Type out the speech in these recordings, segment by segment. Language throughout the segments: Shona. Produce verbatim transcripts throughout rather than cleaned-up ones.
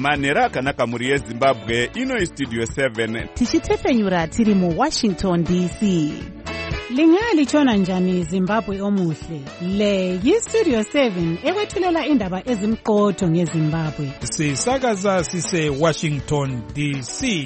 manhero akanaka mhuri yezimbabwe. Ino Studio seven tichitefenyura tiri mu Washington D C. Lingalitshona njani Zimbabwe omuhle? Le yi-Studio seven ekwethulela indaba ezimqotho ngeZimbabwe. Sisakaza sise Washington D C.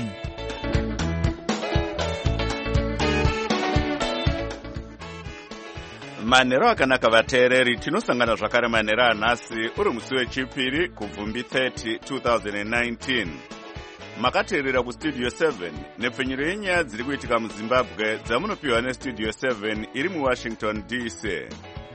manhero akanaka vateereri, tinosangana zvakare manhero anhasi uri musi wechipiri kubvumbi thirty two thousand nineteen. Makateerera kustudio seven nepfenyuro yenyaya dziri kuitika muzimbabwe dzamunopiwa nestudio seven iri muwashington D C.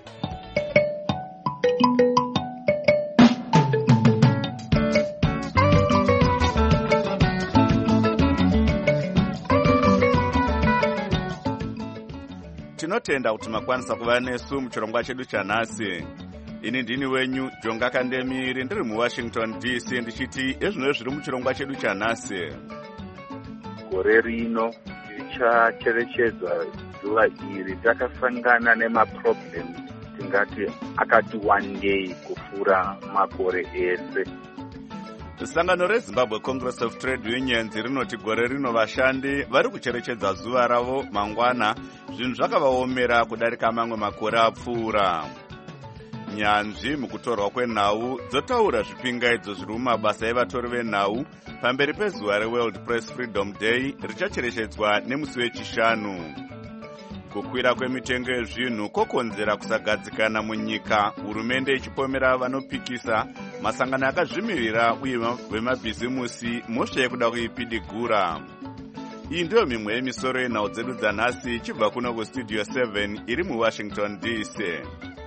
Tinotenda kuti makwanisa kuva nesu muchirongwa chedu chanhasi. Ini ndini wenyu Jonga Kandemiri, ndiri muWashington D C, ndichiti ezvino zviri muchirongwa chedu chanhasi. Gore rino tichacherechedza zuva iri takasangana nemaproblems tingati akati wandei kupfuura makore ese. Sangano reZimbabwe Congress of Trade Unions rinoti gore rino vashandi vari kucherechedza zuva ravo mangwana, zvinhu zvakavaomera kudarika mamwe makore apfuura. Nyanzvi mukutorwa kwenhau dzotaura zvipingaidzo zviri mumabasa evatori venhau pamberi pezuva reWorld Press Freedom Day richacherechedzwa nemusi wechishanu. Kukwira kwemitengo yezvinhu kokonzera kusagadzikana munyika, hurumende ichipomera vanopikisa, masangano akazvimirira uye vemabhizimusi mhosva yekuda kuipidigura. Iyi ndiyo mimwe yemisoro yenhau dzedu dzanhasi ichibva kuno kustudio seven iri muWashington D C.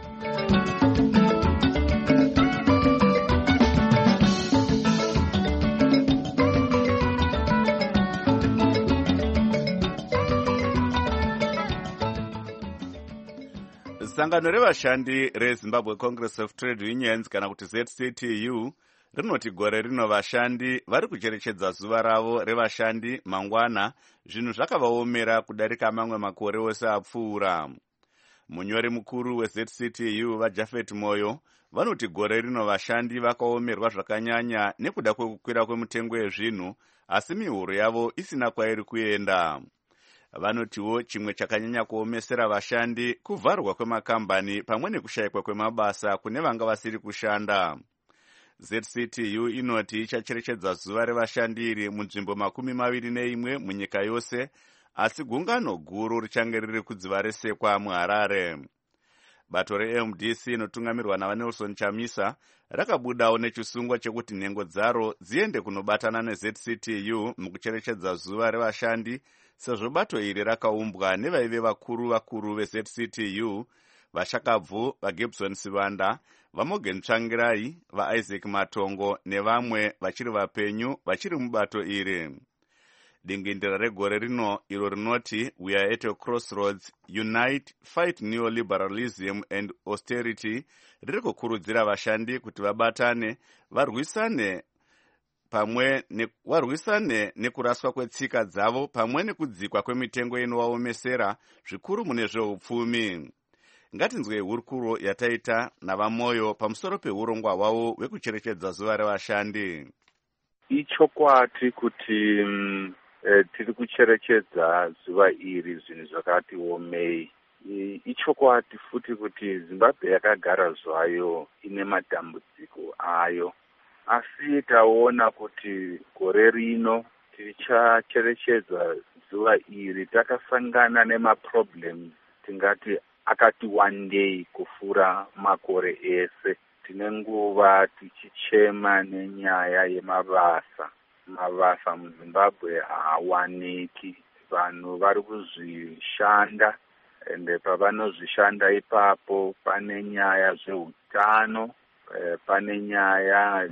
Sangano revashandi reZimbabwe Congress of Trade Unions kana kuti Z C T U rinoti gore rino vashandi vari kucherechedza zuva ravo revashandi mangwana, zvinhu zvakavaomera kudarika mamwe makore ose apfuura. Munyori mukuru weZ C T U vaJafet Moyo vanoti gore rino vashandi vakaomerwa zvakanyanya nekuda kwekukwira kwemutengo yezvinhu, asi mihoro yavo isina kwairi kuenda. Vanotiwo chimwe chakanyanya kuomesera vashandi kuvharwa kwemakambani pamwe nekushayikwa kwemabasa kune vanga vasiri kushanda. Z C T U inoti ichacherechedza zuva revashandi iri munzvimbo makumi maviri neimwe munyika yose, asi gungano guru richange riri kudziva resekwa muHarare. Bato re-M D C inotungamirwa naVanelson Chamisa rakabudawo nechisungwa chekuti nhengo dzaro dziende kunobatana neZ C T U mukucherechedza zuva revashandi, sezvo bato iri rakaumbwa nevaive vakuru vakuru veZ C T U, vaShakabvu, vaGibson Sivanda, vaMorgan Tsvangirai, vaIsaac Matongo nevamwe vachiri vapenyu vachiri mubato iri. Dingindira regore rino iro rinoti We are at a crossroads, unite, fight neoliberalism and austerity riri kukurudzira vashandi kuti vabatane varwisane pamwe ne, varwisane nekuraswa kwetsika dzavo pamwe nekudzikwa kwemitengo inovaomesera zvikuru mune zveupfumi. Ngatinzwe hurukuro yataita navaMoyo pamusoro peurongwa hwavo hwekucherechedza zuva revashandi. Ichokwati kuti um, e, tiri kucherechedza zuva iri zvinhu zvakati omei. Ichokwati futi kuti Zimbabwe yakagara zvayo ine matambudziko ayo. Asi taona kuti gore rino tichacherechedza zuva iri takasangana nemaproblems tingati akati wandei kupfuura makore ese. Tine nguva tichichema nenyaya yemabasa. Mabasa muZimbabwe haawaniki. Vanhu vari kuzvishanda, ende pavanozvishanda ipapo pane nyaya zveutano, pane nyaya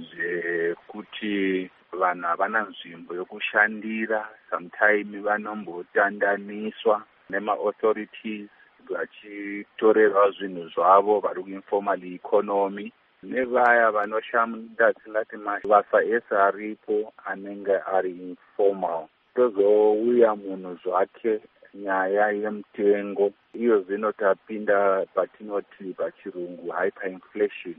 zvekuti vanhu havana nzvimbo yokushandira. Sometime vanombotandaniswa nema-authorities vachitorerwa zvinhu zvavo vari kuinformal economy, nevaya vanoshanda tingati mabasa ese aripo anenge ari informal. Tozouya munhu zvake nyaya yemutengo, iyo zvino tapinda patinoti pachirungu hyperinflation.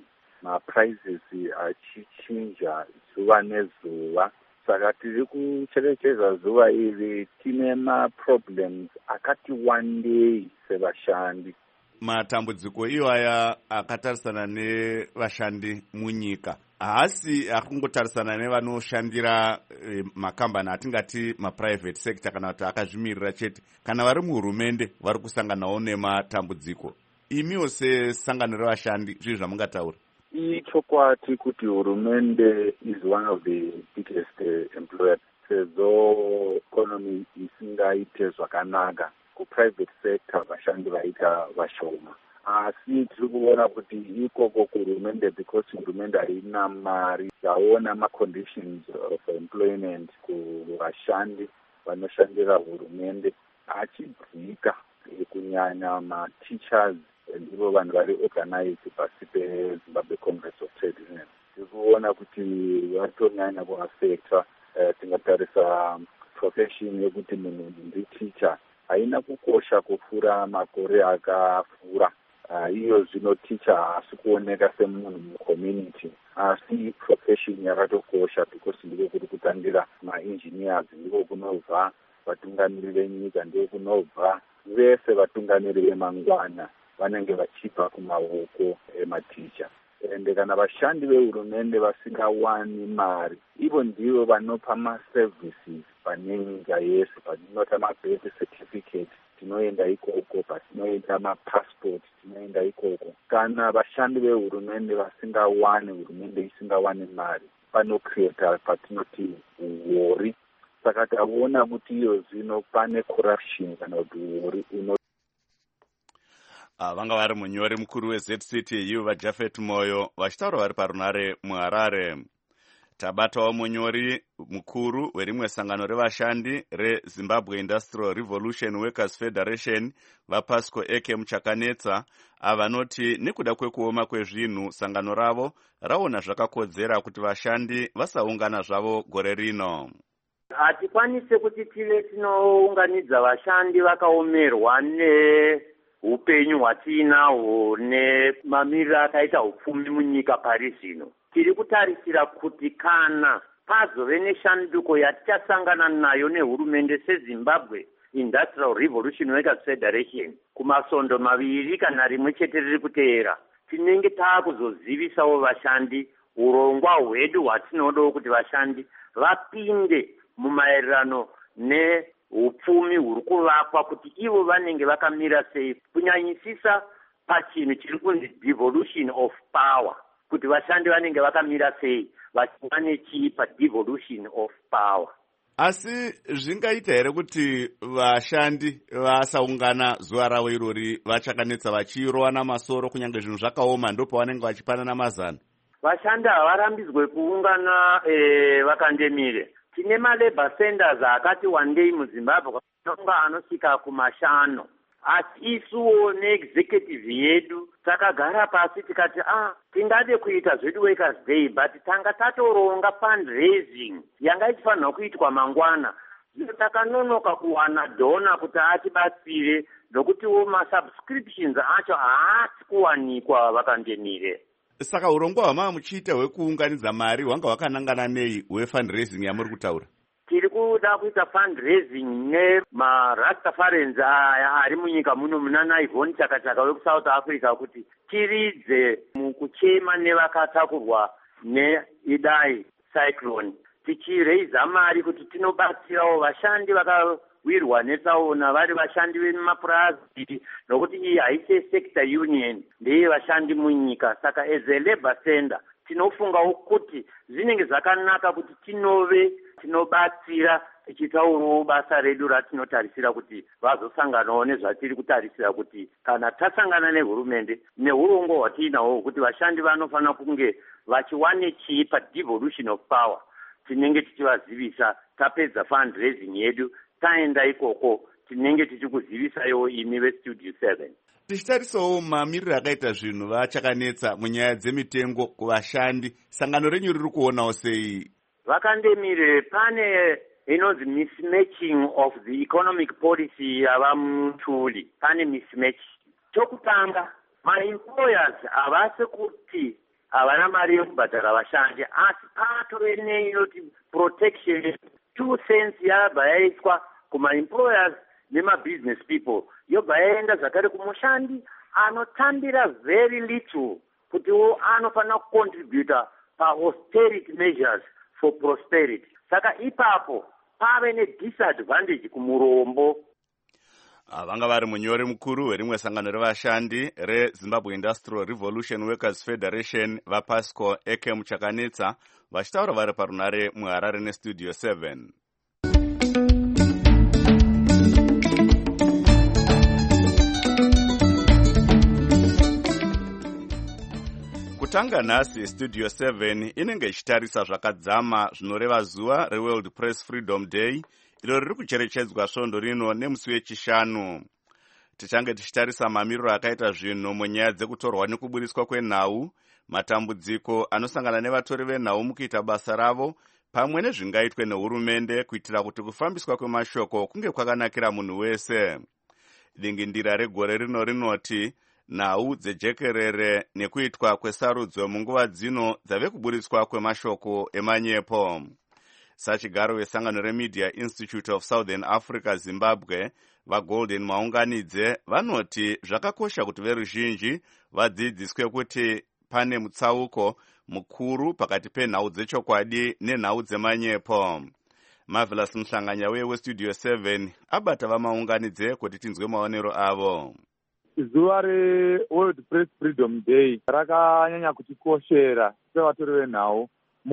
maprizes achichinja zuva nezuva. Saka tiri kucherechedza zuva iri tine maproblems akati wandei sevashandi. Matambudziko iwaya akatarisana nevashandi munyika haasi akungotarisana nevanoshandira eh, makambani atingati maprivate sector kana kuti akazvimirira chete, kana vari muhurumende vari kusanganawo nematambudziko. Imiwo sesangano revashandi zvii zvamungataura? Ichokwati kuti hurumende is one of the biggest uh, employers. Sezvo economy isingaite zvakanaka kuprivate sector vashandi vaita vashoma. Asi tiri kuona kuti ikoko kuhurumende because hurumende haina mari yaona ma-conditions of employment kuvashandi vanoshandira hurumende achidzika, kunyanya ma-teachers ndivo vanhu vari organized pasi peZimbabwe Congress of Trade Unions. Tiri kuona kuti vatonyanya kuafecta. Uh, tingatarisa profession yekuti munhu nditeacher haina kukosha kufura makore akafura. Uh, iyo zvino teacher haasi kuoneka semunhu mucommunity, asi profession yakatokosha because ndiko kuri kutangira ma-engineers, ndiko kunobva vatungamiri venyika, ndiko kunobva vese vatungamiri vemangwana vanenge vachibva kumaoko ematicha. Ende kana vashandi vehurumende vasingawani mari, ivo ndivo vanopa maservices pane nyika yese. Patinota mabirth certificate tinoenda ikoko, patinoenda mapassport tinoenda ikoko. Kana vashandi vehurumende vasingawani, hurumende isingawani mari, panocreata patinoti uori. Saka taona kuti iyo zvino pane corruption kana kuti uori uno. Uh, vanga vari munyori mukuru weZ C T U vaJafet Moyo vachitaura vari parunare muHarare. Tabatawo munyori mukuru werimwe sangano revashandi reZimbabwe Industrial Revolution Workers Federation vaPasco Eke Muchakanetsa avanoti nekuda kwekuoma kwezvinhu sangano ravo raona zvakakodzera kuti vashandi vasaungana zvavo gore rino. Hatikwanise kuti tive tinounganidza vashandi vakaomerwa ne upenyu hwatinahwo nemamiriro akaita upfumi munyika pari zvino. Tiri kutarisira kuti kana pazove neshanduko yatichasangana nayo nehurumende seZimbabwe Industrial Revolution Workers Federation kumasondo maviri kana rimwe chete riri kuteera, tinenge taakuzozivisawo vashandi urongwa hwedu hwatinodawo kuti vashandi vapinde mumaererano ne upfumi huri kuvakwa, kuti ivo vanenge vakamira sei, kunyanyisisa pachinhu chiri kunzi devolution of power, kuti vashandi vanenge vakamira sei vachiva nechii padevolution of power. Asi zvingaita here kuti vashandi vasaungana zuva ravo irori vachakanetsa vachirowana masoro kunyange zvinhu zvakaoma ndo pavanenge vachipanana mazano? Vashandi havarambidzwe kuungana e, vakandemire. Tine malabor centers akati wandei muZimbabwe kwatonga anosvika kumashano. Asi isuwo neexecutive yedu takagara pasi tikati ah tingade kuita zvedu Workers Day, but tanga tatoronga fundraising yanga ichifanirwa kuitwa mangwana. Zvino takanonoka kuwana dona kuti atibatsire, nokutiwo masubscriptions acho haasi kuwanikwa vakandemire. Saka urongwa hwama muchiita hwekuunganidza mari hwanga hwakanangana nei hwefundraising yamuri kutaura? Tiri kuda kuita fundraising nemarastafarians aya ari munyika muno muna Ivon Chakachaka wekuSouth Africa kuti tiridze mukuchema nevakatakurwa neidai cyclone, tichireiza mari kuti tinobatsirawo vashandi vakawirwa netsaona vari vashandi vemapurazi, nokuti iyi haisi sector union, ndeye vashandi munyika. Saka as a labor center tinofungawo kuti zvinenge zvakanaka kuti tinove tinobatsira tichitaurawo basa redu ratinotarisira kuti vazosanganawo nezvatiri kutarisira kuti kana tasangana nehurumende neurongwa hwatiinahwo kuti vashandi vanofanira kunge vachiwane chii padevolution of power, tinenge tichivazivisa. Tapedza fundraising yedu taenda ikoko tinenge tichikuzivisaiwo imi veStudio seven. Tichitarisawo mamiriro akaita zvinhu vachakanetsa munyaya dzemitengo kuvashandi, sangano renyu riri kuonawo sei? Vakandemire pane inonzi mismatching of the economic policy yavamutuli. Pane mismatch. Chokutanga, ma-employers havasi kuti havana mari yekubhadhara vashandi, asi patove neinoti protection two cents yabva yaiswa kuma-employers nema-business people, yobva yaenda zvakare kumushandi anotambira very little kutiwo anofanira kucontributa pa-austerity measures for prosperity. Saka ipapo pave ne-disadvantage kumurombo. Vanga vari munyori mukuru werimwe sangano revashandi reZimbabwe Industrial Revolution Workers Federation vaPasco Eke Muchakanetsa vachitaura vari parunare muHarare neStudio seven. Kutanga nhasi Studio seven inenge ichitarisa zvakadzama zvinoreva zuva reWorld Press Freedom Day iro riri kucherechedzwa svondo rino nemusi wechishanu. Tichange tichitarisa mamiriro akaita zvinhu munyaya dzekutorwa nekuburiswa kwenhau, matambudziko anosangana nevatori venhau mukuita basa ravo, pamwe nezvingaitwe nehurumende kuitira kuti kufambiswa kwemashoko kunge kwakanakira munhu wese. Dingindira regore rino rinoti nhau dzejekerere nekuitwa kwesarudzo munguva dzino dzave kuburiswa kwemashoko emanyepo. Sachigaro wesangano reMedia Institute of Southern Africa Zimbabwe vaGolden Maunganidze vanoti zvakakosha kuti veruzhinji vadzidziswe kuti pane mutsauko mukuru pakati penhau dzechokwadi nenhau dzemanyepo. Marvelous Mhlanganya weStudio seven abata vamaunganidze kuti tinzwe maonero avo. Zuva reWorld Press Freedom Day rakanyanya kutikoshera sevatori venhau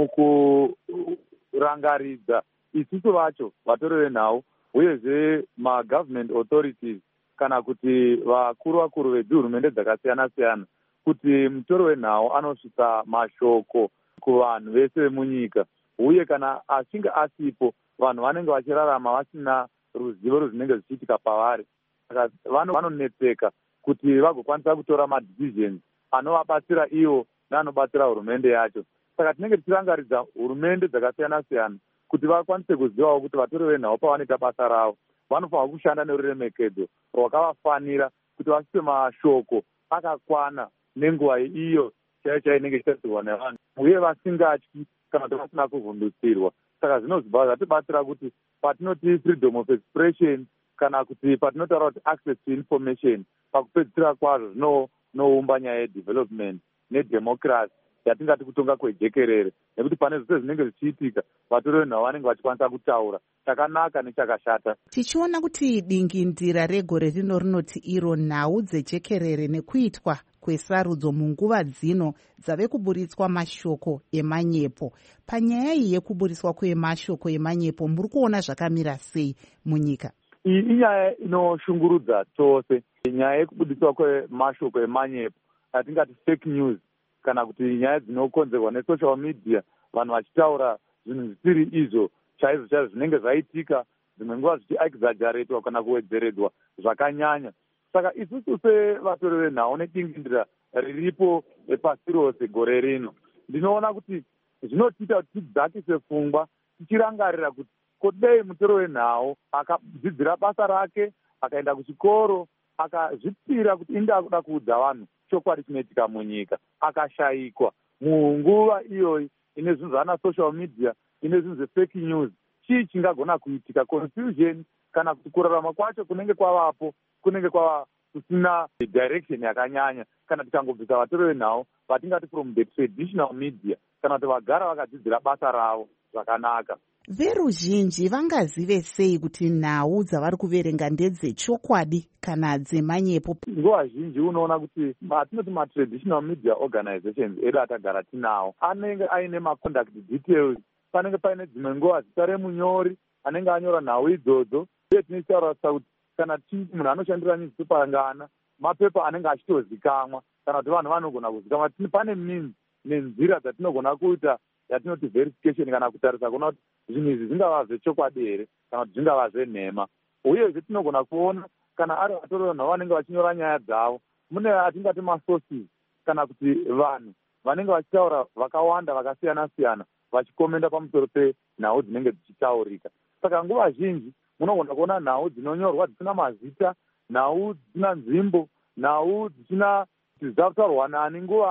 mukurangaridza isusu vacho vatori venhau uyezve magovernment authorities kana kuti vakuru vakuru vedzihurumende dzakasiyana siyana kuti mutori wenhau anosvitsa mashoko kuvanhu vese vemunyika, uye kana achinge asipo vanhu vanenge vachirarama vasina ruzivo rwezvinenge zvichiitika pavari. Saka vanonetseka kuti vagokwanisa kutora madecisions anovabatsira ivo neanobatsira hurumende yacho. Saka tinenge tichirangaridza hurumende dzakasiyana siyana kuti vakwanise kuzivawo kuti vatori venhau pavanoita basa ravo vanofanira kushanda neruremekedzo rwakavafanira kuti vasipe mashoko akakwana nenguva iyo chaiyo chaiyo inenge ichitarisirwa nevanhu, uye vasingatyi kana kuti vasina kuvhundutsirwa. Saka zvinozibva zvatibatsira kuti patinoti freedom of expression kana kuti patinotaura kuti access to information, pakupedzisira kwazvo zvinoumba nyaya yedevelopment nedemocracy yatingati kutonga kwejekerere, nekuti pane zvose zvinenge zvichiitika vatori venhau vanenge vachikwanisa kutaura chakanaka nechakashata. Tichiona kuti dingindira regore rino rinoti iro nhau dzejekerere nekuitwa kwesarudzo munguva dzino dzave kuburitswa mashoko emanyepo. Panyaya iyi yekuburiswa kwemashoko emanyepo muri kuona zvakamira sei munyika? Iyi inyaya inoshungurudza tose, nyaya yekubudiswa kwemashoko emanyepo atingati fake news, kana kuti nyaya dzinokonzerwa nesocial media, vanhu vachitaura zvinhu zvisiri izvo chaizvo chaizvo zvinenge zvaitika, dzimwe nguva zvichiexaggeratwa kana kuwedzeredwa zvakanyanya. Saka isusu sevatori venhau nedingindira riripo pasi rose gore rino, ndinoona kuti zvinotiita kuti tidzakise pfungwa tichirangarira kuti kodei mutori wenhau akadzidzira basa rake, akaenda kuchikoro, akazvipira kuti inda kuda kuudza vanhu chokwadi chinoitika munyika, akashayikwa munguva iyoyi ine zvinhu zvana social media, ine zvinhu zvefake news, chii chingagona kuitika? Confusion kana kuti kurarama kwacho kunenge kwavapo kunenge kwava kusina direction yakanyanya, kana tikangobvisa vatori venhau vatingati from the traditional media, kana kuti vagara vakadzidzira basa ravo zvakanaka. Veruzhinji vangazive sei kuti nhau dzavari kuverenga ndedzechokwadi kana dzemanyepo? Nguva zhinji unoona kuti atinoti matraditional media organizations edu atagara tinawo anenge aine maconduct details. Panenge paine dzimwe nguva zita remunyori anenge anyora nhau idzodzo, uye tinotaurasa kuti kana munhu anoshandira newspaper mapepa anenge achitozikamwa, kana kuti vanhu vanogona kuzikamwa. Pane means nenzira dzatinogona kuita yatinoti verification kana kutarisa kuona kuti zvinhu izvi zvingava zvechokwadi here kana kuti zvingava zvenhema. Uyezve tinogona kuona kana ari vatori venhau vanenge vachinyora nyaya dzavo, mune atingati masources kana kuti vanhu vanenge vachitaura vakawanda vakasiyana siyana vachikomenda pamusoro penhau dzinenge dzichitaurika. Saka nguva zhinji munogona kuona nhau dzinonyorwa dzisina mazita, nhau dzisina nzvimbo, nhau dzisina kuti dzakutaurwa nani nguvai,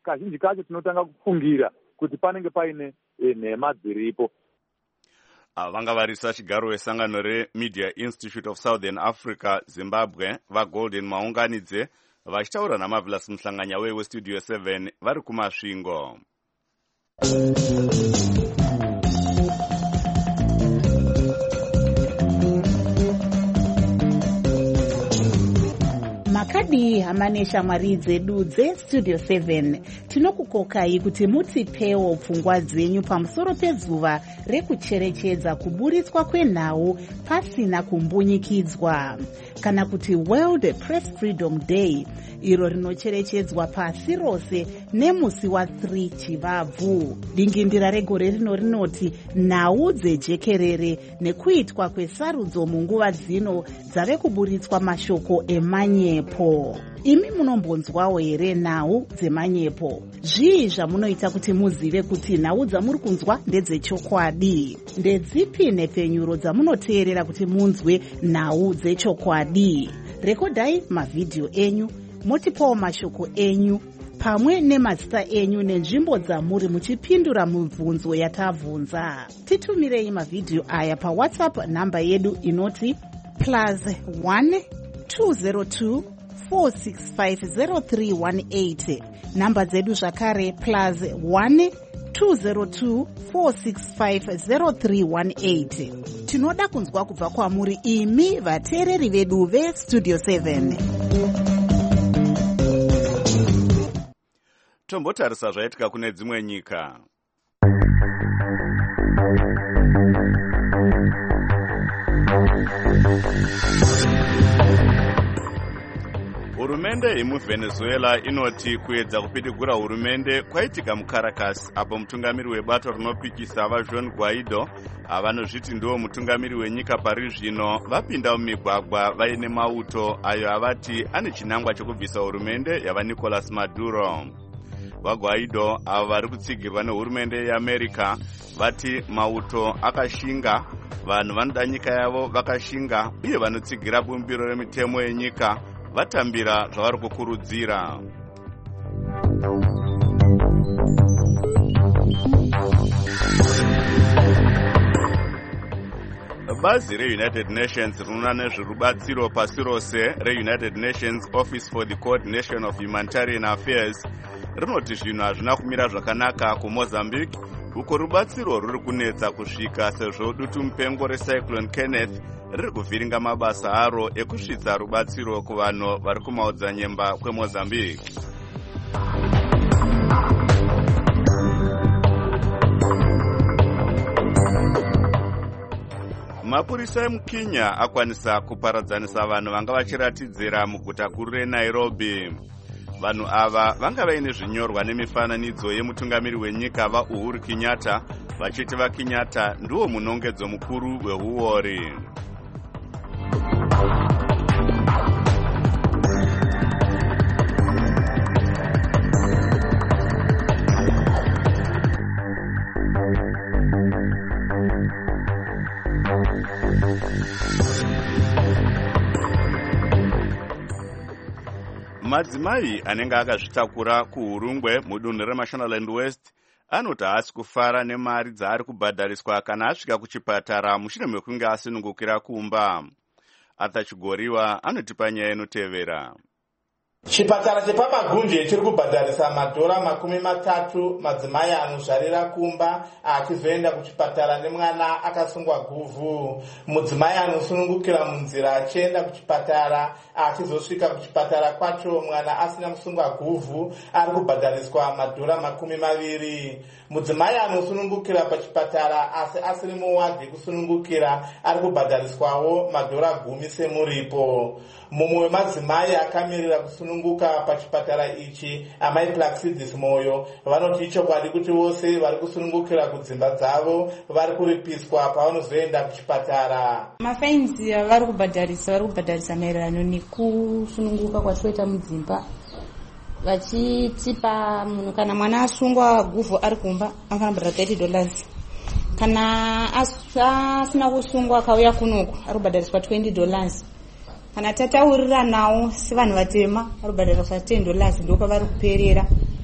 kazhinji kacho tinotanga kufungira kuti panenge paine nhema dziripo. vanga varisa chigaro wesangano reMedia Institute of Southern Africa Zimbabwe vaGolden Maunganidze vachitaura naMarvelous Muhlanganya weStudio seven vari kumasvingo. makadi hamane shamwari dzedu dzeStudio seven tinokukokai kuti mutipewo pfungwa dzenyu pamusoro pezuva rekucherechedza kuburitswa kwenhau pasina kumbunyikidzwa, kana kuti World Press Freedom Day, iro rinocherechedzwa pasi rose nemusi wa three Chivabvu. Dingindira regore rino rinoti nhau dzejekerere nekuitwa kwesarudzo munguva dzino dzave kuburitswa mashoko emanyepo. Imi munombonzwawo here nhau dzemanyepo? Zvii zvamunoita kuti muzive kuti nhau dzamuri kunzwa ndedzechokwadi? Ndedzipi nhepfenyuro dzamunoteerera kuti munzwe nhau dzechokwadi? Rekodai mavhidhiyo enyu, motipawo mashoko enyu pamwe nemazita enyu nenzvimbo dzamuri muchipindura mibvunzo yatabvunza. Titumirei mavhidhiyo aya paWhatsApp namba yedu inoti plus one two zero two four six five zero three one eight. Namba dzedu zvakare plus one two zero two four six five zero three one eight. Tinoda kunzwa kubva kwamuri imi vateereri vedu veStudio seven. Tombotarisa zvaitika kune dzimwe nyika. Hurumende yemuVenezuela inoti kuedza kupitigura hurumende kwaitika muCaracas, apo mutungamiri webato rinopikisa vaJuan Guaido avanozviti ndiwo mutungamiri wenyika pari zvino vapinda mumigwagwa vaine mauto ayo avati ane chinangwa chekubvisa hurumende yavaNicolas Maduro. VaGuaido avo vari kutsigirwa nehurumende yeAmerica vati mauto akashinga, vanhu vanoda nyika yavo vakashinga, uye vanotsigira bumbiro remitemo yenyika vatambira zvavari kukurudzira. Bazi reUnited Nations rinoona nezverubatsiro pasi rose reUnited Nations Office for the Coordination of Humanitarian Affairs rinoti zvinhu hazvina kumira zvakanaka kuMozambique, uko rubatsiro ruri kunetsa kusvika sezvo dutu mupengo reCyclone Kenneth riri kuvhiringa mabasa aro ekusvitsa rubatsiro kuvanhu vari kumaodzanyemba kweMozambique. Mapurisa emuKenya akwanisa kuparadzanisa vanhu vanga vachiratidzira muguta guru reNairobi. Vanhu ava vanga vaine zvinyorwa nemifananidzo yemutungamiri wenyika vaUhuru Kenyatta vachiti vaKenyatta ndiwo munongedzo mukuru wehuori. Madzimai anenge akazvitakura kuHurungwe mudunhu reMashonaland West anoti haasi kufara nemari dzaari kubhadhariswa kana asvika kuchipatara mushure mekunge asunungukira kumba. Arthur Chigoriwa anotipa nyaya inotevera. Chipatara chepamagunje chiri kubhadharisa madhora makumi matatu madzimai anozvarira kumba achizoenda kuchipatara nemwana akasungwa guvhu. Mudzimai anosunungukira munzira achienda kuchipatara achizosvika kuchipatara kwacho mwana asina musungwa guvhu ari kubhadhariswa madhora makumi maviri. Mudzimai anosunungukira pachipatara asi asiri muwadhi kusunungukira ari kubhadhariswawo madhora gumi semuripo. Mumwe wemadzimai akamirira kusununguka pachipatara ichi, amai Plaxidis Moyo, vanoti ichokwadi kuti vose vari kusunungukira kudzimba dzavo vari kuripiswa pavanozoenda kuchipatara. Mafainzi vari kubhadharisa vari kubhadharisa maererano nekusununguka kwatinoita mudzimba. Vachitipa munhu kana mwana asungwa guvhu ari kumba anofanira kubhadhara thirty dollars. Kana asina kusungwa akauya kunoku ari kubhadhariswa twenty dollars. Kana tataurira nawo sevanhu vatema ari kubhadhariswa ten dollars, ndipo pavari kuperera.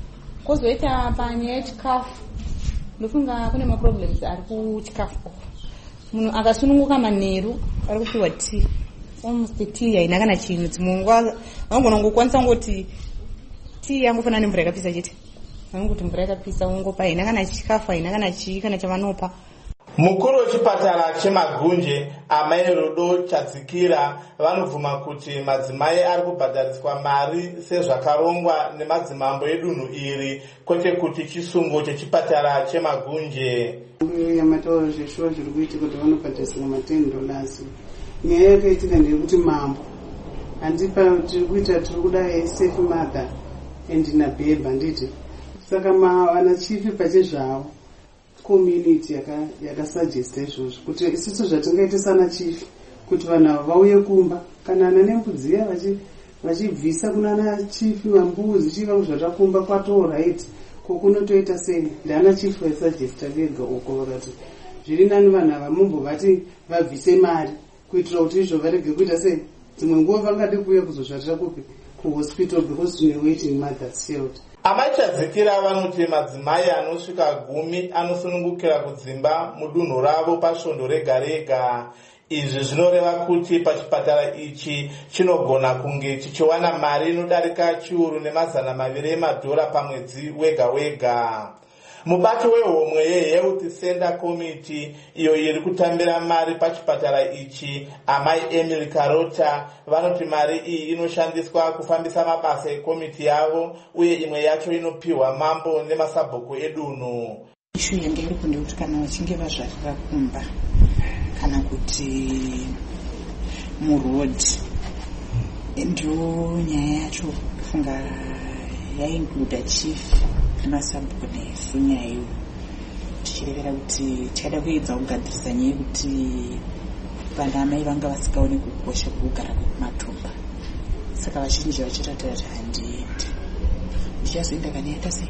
Kwozoita panyaya yechikafu ndofunga kune maproblems ari kuchikafu. Munhu akasununguka manheru ari kupiwa tea, almost tea haina kana chinhu. Dzimwe nguva vangogona kungokwanisa kungoti tea yangofanana nemvura yakapisa chete, vangoti mvura yakapisa wongopa, haina kana chikafu, haina kana chii kana chavanopa. Mukuru wechipatara cheMagunje Amai Rudo Chadzikira vanobvuma kuti madzimai ari kubhadhariswa mari sezvakarongwa nemadzimambo edunhu iri, kwete kuti chisungo chechipatara cheMagunje. Yamataura zveshuwa zviri kuitika kuti vanobhadhariswa mateni dollars. Nyaya yakaitika ndeyekuti mambo handipa tiri kuita tiri kuda safe mother and nabhebha nditi. Saka vana chifi pachezvavo community yakasuggesta izvozvo kuti isusu zvatingaita sana chief kuti vanhu ava vauye kumba kana ana nembudzi iya vachibvisa kunana chief vambudzi chivangu zvatakumba kwatoraight kokunotoita sei. Ndana chief vaisuggesta vega uko vakati zviri nani vanhu ava mumbovati vabvise mari kuitira kuti izvo varege kuita sei. Dzimwe nguva vangade kuuya kuzozvatira kupi kuhospital because tine waiting mothers field. Amai Chadzikira vanoti madzimai anosvika gumi anosunungukira kudzimba mudunhu ravo pasvondo rega rega. Izvi zvinoreva kuti pachipatara ichi chinogona kunge chichiwana mari inodarika chiuru nemazana maviri emadhora pamwedzi wega wega. Mubati wehomwe yeHealth Center Committee iyo iri kutambira mari pachipatara ichi, Amai Emily Karota, vanoti mari iyi inoshandiswa kufambisa mabasa ekomiti yavo uye imwe yacho inopiwa mambo nemasabhuku edunhu. Ishu yange iri kunde kuti kana vachinge vazvarira kumba kana kuti muroad ndio nyaya yacho kufunga yainguda chief nemasabhuku nefunyayo tichirevera kuti tikada kuedza kugadzirisa nyaya yekuti vana amai vanga vasikaoni kukosha kugara kumatumba. Saka vazhinji vachiratira kuti handiendi ndichazoenda kana yaita sei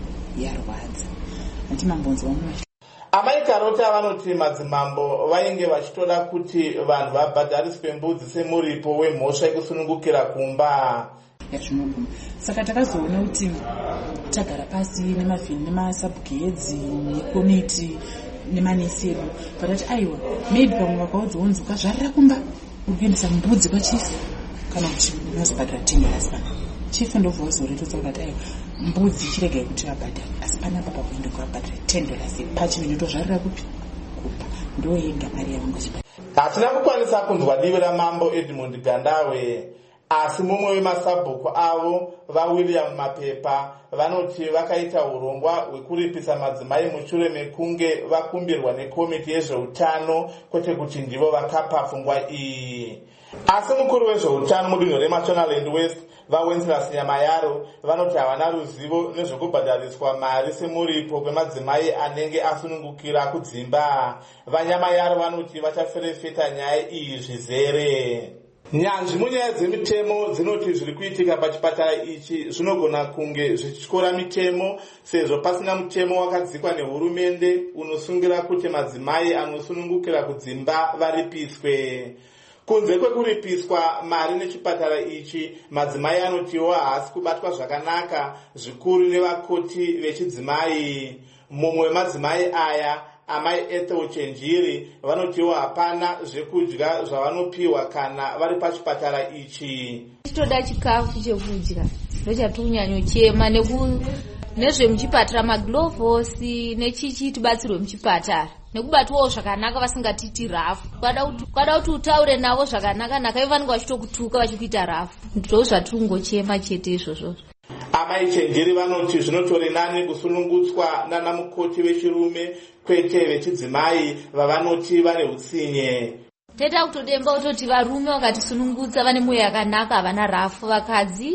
yarwadza handimambonzwa mumwe. Amai Karota vanoti madzimambo vainge vachitoda kuti vanhu vabhadhariswe mbudzi semuripo wemhosva yekusunungukira kumba. Yazvinoguma. Saka takazoona kuti tagara pasi nemavhini nemasabhukedzi nekomiti nemanesi edu vakati aiwa maybe pamwe vakaudza unzuka zvarira kumba ukuendesa mbudzi kwachifu kana kuti unozobhadhara ten dollars pana chifu ndobva wazoretotsa vakati aiwa mbudzi chiregai kuti vabhadhara asi panapa pakuenda kuvabhadhara ten dollars pachiminoto zvarira kupi kupa ndo yenga mari yavangachibhadhara. Hatina kukwanisa kunzwa divi ramambo Edmund Gandawe, asi mumwe wemasabhuku avo vaWilliam Mapepa vanoti vakaita urongwa hwekuripisa madzimai mushure mekunge vakumbirwa nekomiti yezveutano kwete kuti ndivo vakapa pfungwa iyi. Asi mukuru wezveutano mudunhu reMashonaland West vaWenceslas Nyamayaro vanoti havana ruzivo nezvekubhadhariswa mari semuripo kwemadzimai anenge asunungukira kudzimba. VaNyamayaro vanoti vachaferefeta nyaya iyi zvizere. Nyanzvi munyaya dzemitemo dzinoti zviri kuitika pachipatara ichi zvinogona kunge zvichityora mitemo sezvo pasina mutemo wakadzikwa nehurumende unosungira kuti madzimai anosunungukira kudzimba varipiswe. Kunze kwekuripiswa mari nechipatara ichi, madzimai anotiwo haasi kubatwa zvakanaka zvikuru nevakoti vechidzimai. Mumwe wemadzimai aya, Amai Ethel Chenjiri, vanotiwo hapana zvekudya zvavanopiwa kana vari pachipatara ichi. Titoda chikafu chekudya ndochatunyanyochema nezvemuchipatara maglovosi nechichi tibatsirwe muchipatara nekubatwawo zvakanaka vasingatiti rafu. Kwada kuti utaure navo zvakanaka naka ivo vanenge vachitokutuka vachikuita rafu. Ndo zvatungochema chete izvozvo. Amai Chenjiri vanoti zvinotori nani kusunungutswa nana mukoti vechirume kwete vechidzimai vavanoti vane utsinye. Teta kutodemba kutoti varume vakatisunungutsa vane mwoyo yakanaka havana rafu. Vakadzi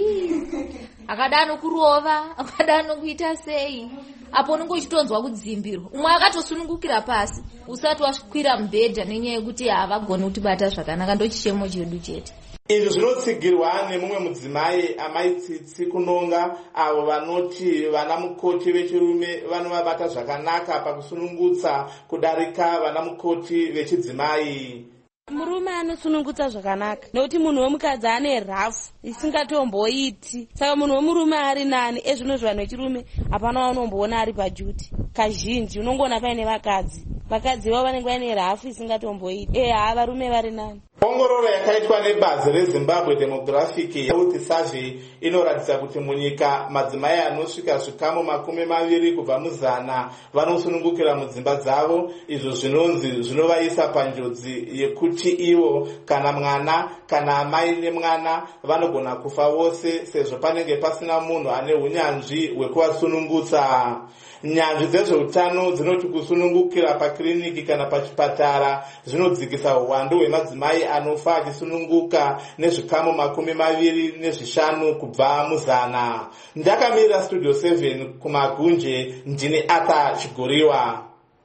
akadano kurova akadano kuita sei apo unenge uchitonzwa kudzimbirwa. Umwe akatosunungukira pasi usati waskwira mubhedha nenyaya yekuti havagoni kutibata zvakanaka. Ndo chichemo chedu chete. Izvi zvinotsigirwa nemumwe mudzimai Amai Tsitsi Kunonga avo vanoti vana mukoti vechirume vanovabata zvakanaka pakusunungutsa kudarika vana mukoti vechidzimai. Murume anosunungutsa zvakanaka nekuti munhu wemukadzi ane rhafu isingatomboiti. Saka munhu wemurume ari nani, ezvino zvanhu vechirume hapana waunomboona ari pajuti. Kazhinji unongoona paine vakadzi. Vakadzi vavo vanenge vaine rhafu isingatomboiti. Eh, ha varume vari nani. Ongororo yakaitwa nebazi reZimbabwe Demographic Health Survey inoratidza kuti munyika madzimai anosvika zvikamu makumi maviri kubva muzana vanosunungukira mudzimba dzavo, izvo zvinonzi zvinovaisa panjodzi yekuti ivo kana mwana kana amai nemwana vanogona kufa vose sezvo panenge pasina munhu ane unyanzvi hwekuvasunungutsa. Nyanzvi dzezveutano dzinoti kusunungukira pakiriniki kana pachipatara zvinodzikisa uwandu hwemadzimai anofa achisununguka nezvikamu makumi maviri nezvishanu kubva muzana. Ndakamirira studio seven kumagunje, ndine Ata Chigoriwa.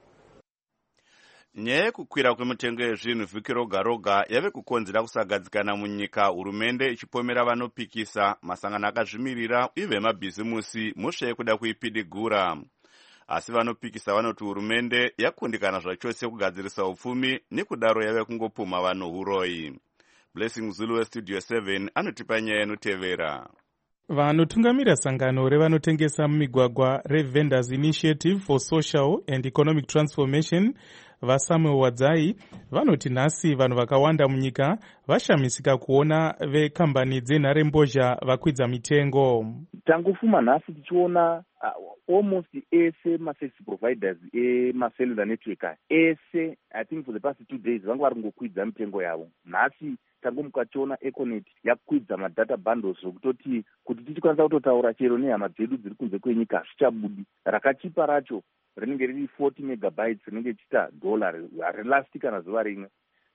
Nyaya yekukwira kwemitengo yezvinhu vhiki roga roga yave kukonzera kusagadzikana munyika, hurumende ichipomera vanopikisa, masangano akazvimirira uye vemabhizimusi mushe yekuda kuipidigura. Asi vanopikisa vanoti hurumende yakundikana zvachose kugadzirisa upfumi, nekudaro yave kungopumha vanhu uroi. Blessing Zulu weStudio seven anotipa nyaya inotevera. Vanotungamira sangano revanotengesa mumigwagwa reVendors Initiative for Social and Economic Transformation vaSamuel Wadzai vanoti nhasi vanhu vakawanda munyika vashamisika kuona vekambani dzenharembozha vakwidza mitengo. Tangofuma nhasi tichiona uh, almost ese maservice providers emacellular network ese I think for the past two days vanga vari kungokwidza mitengo yavo. Nhasi tangomuka tiona Econet yakwidza madata bundles zvokutoti kuti tichikwanisa kutotaura chero nehama dzedu dziri kunze kwenyika hazvichabudi. Rakachipa racho rinenge riri forty megabytes rinenge chiita dollar harilasti kana zuva rimwe.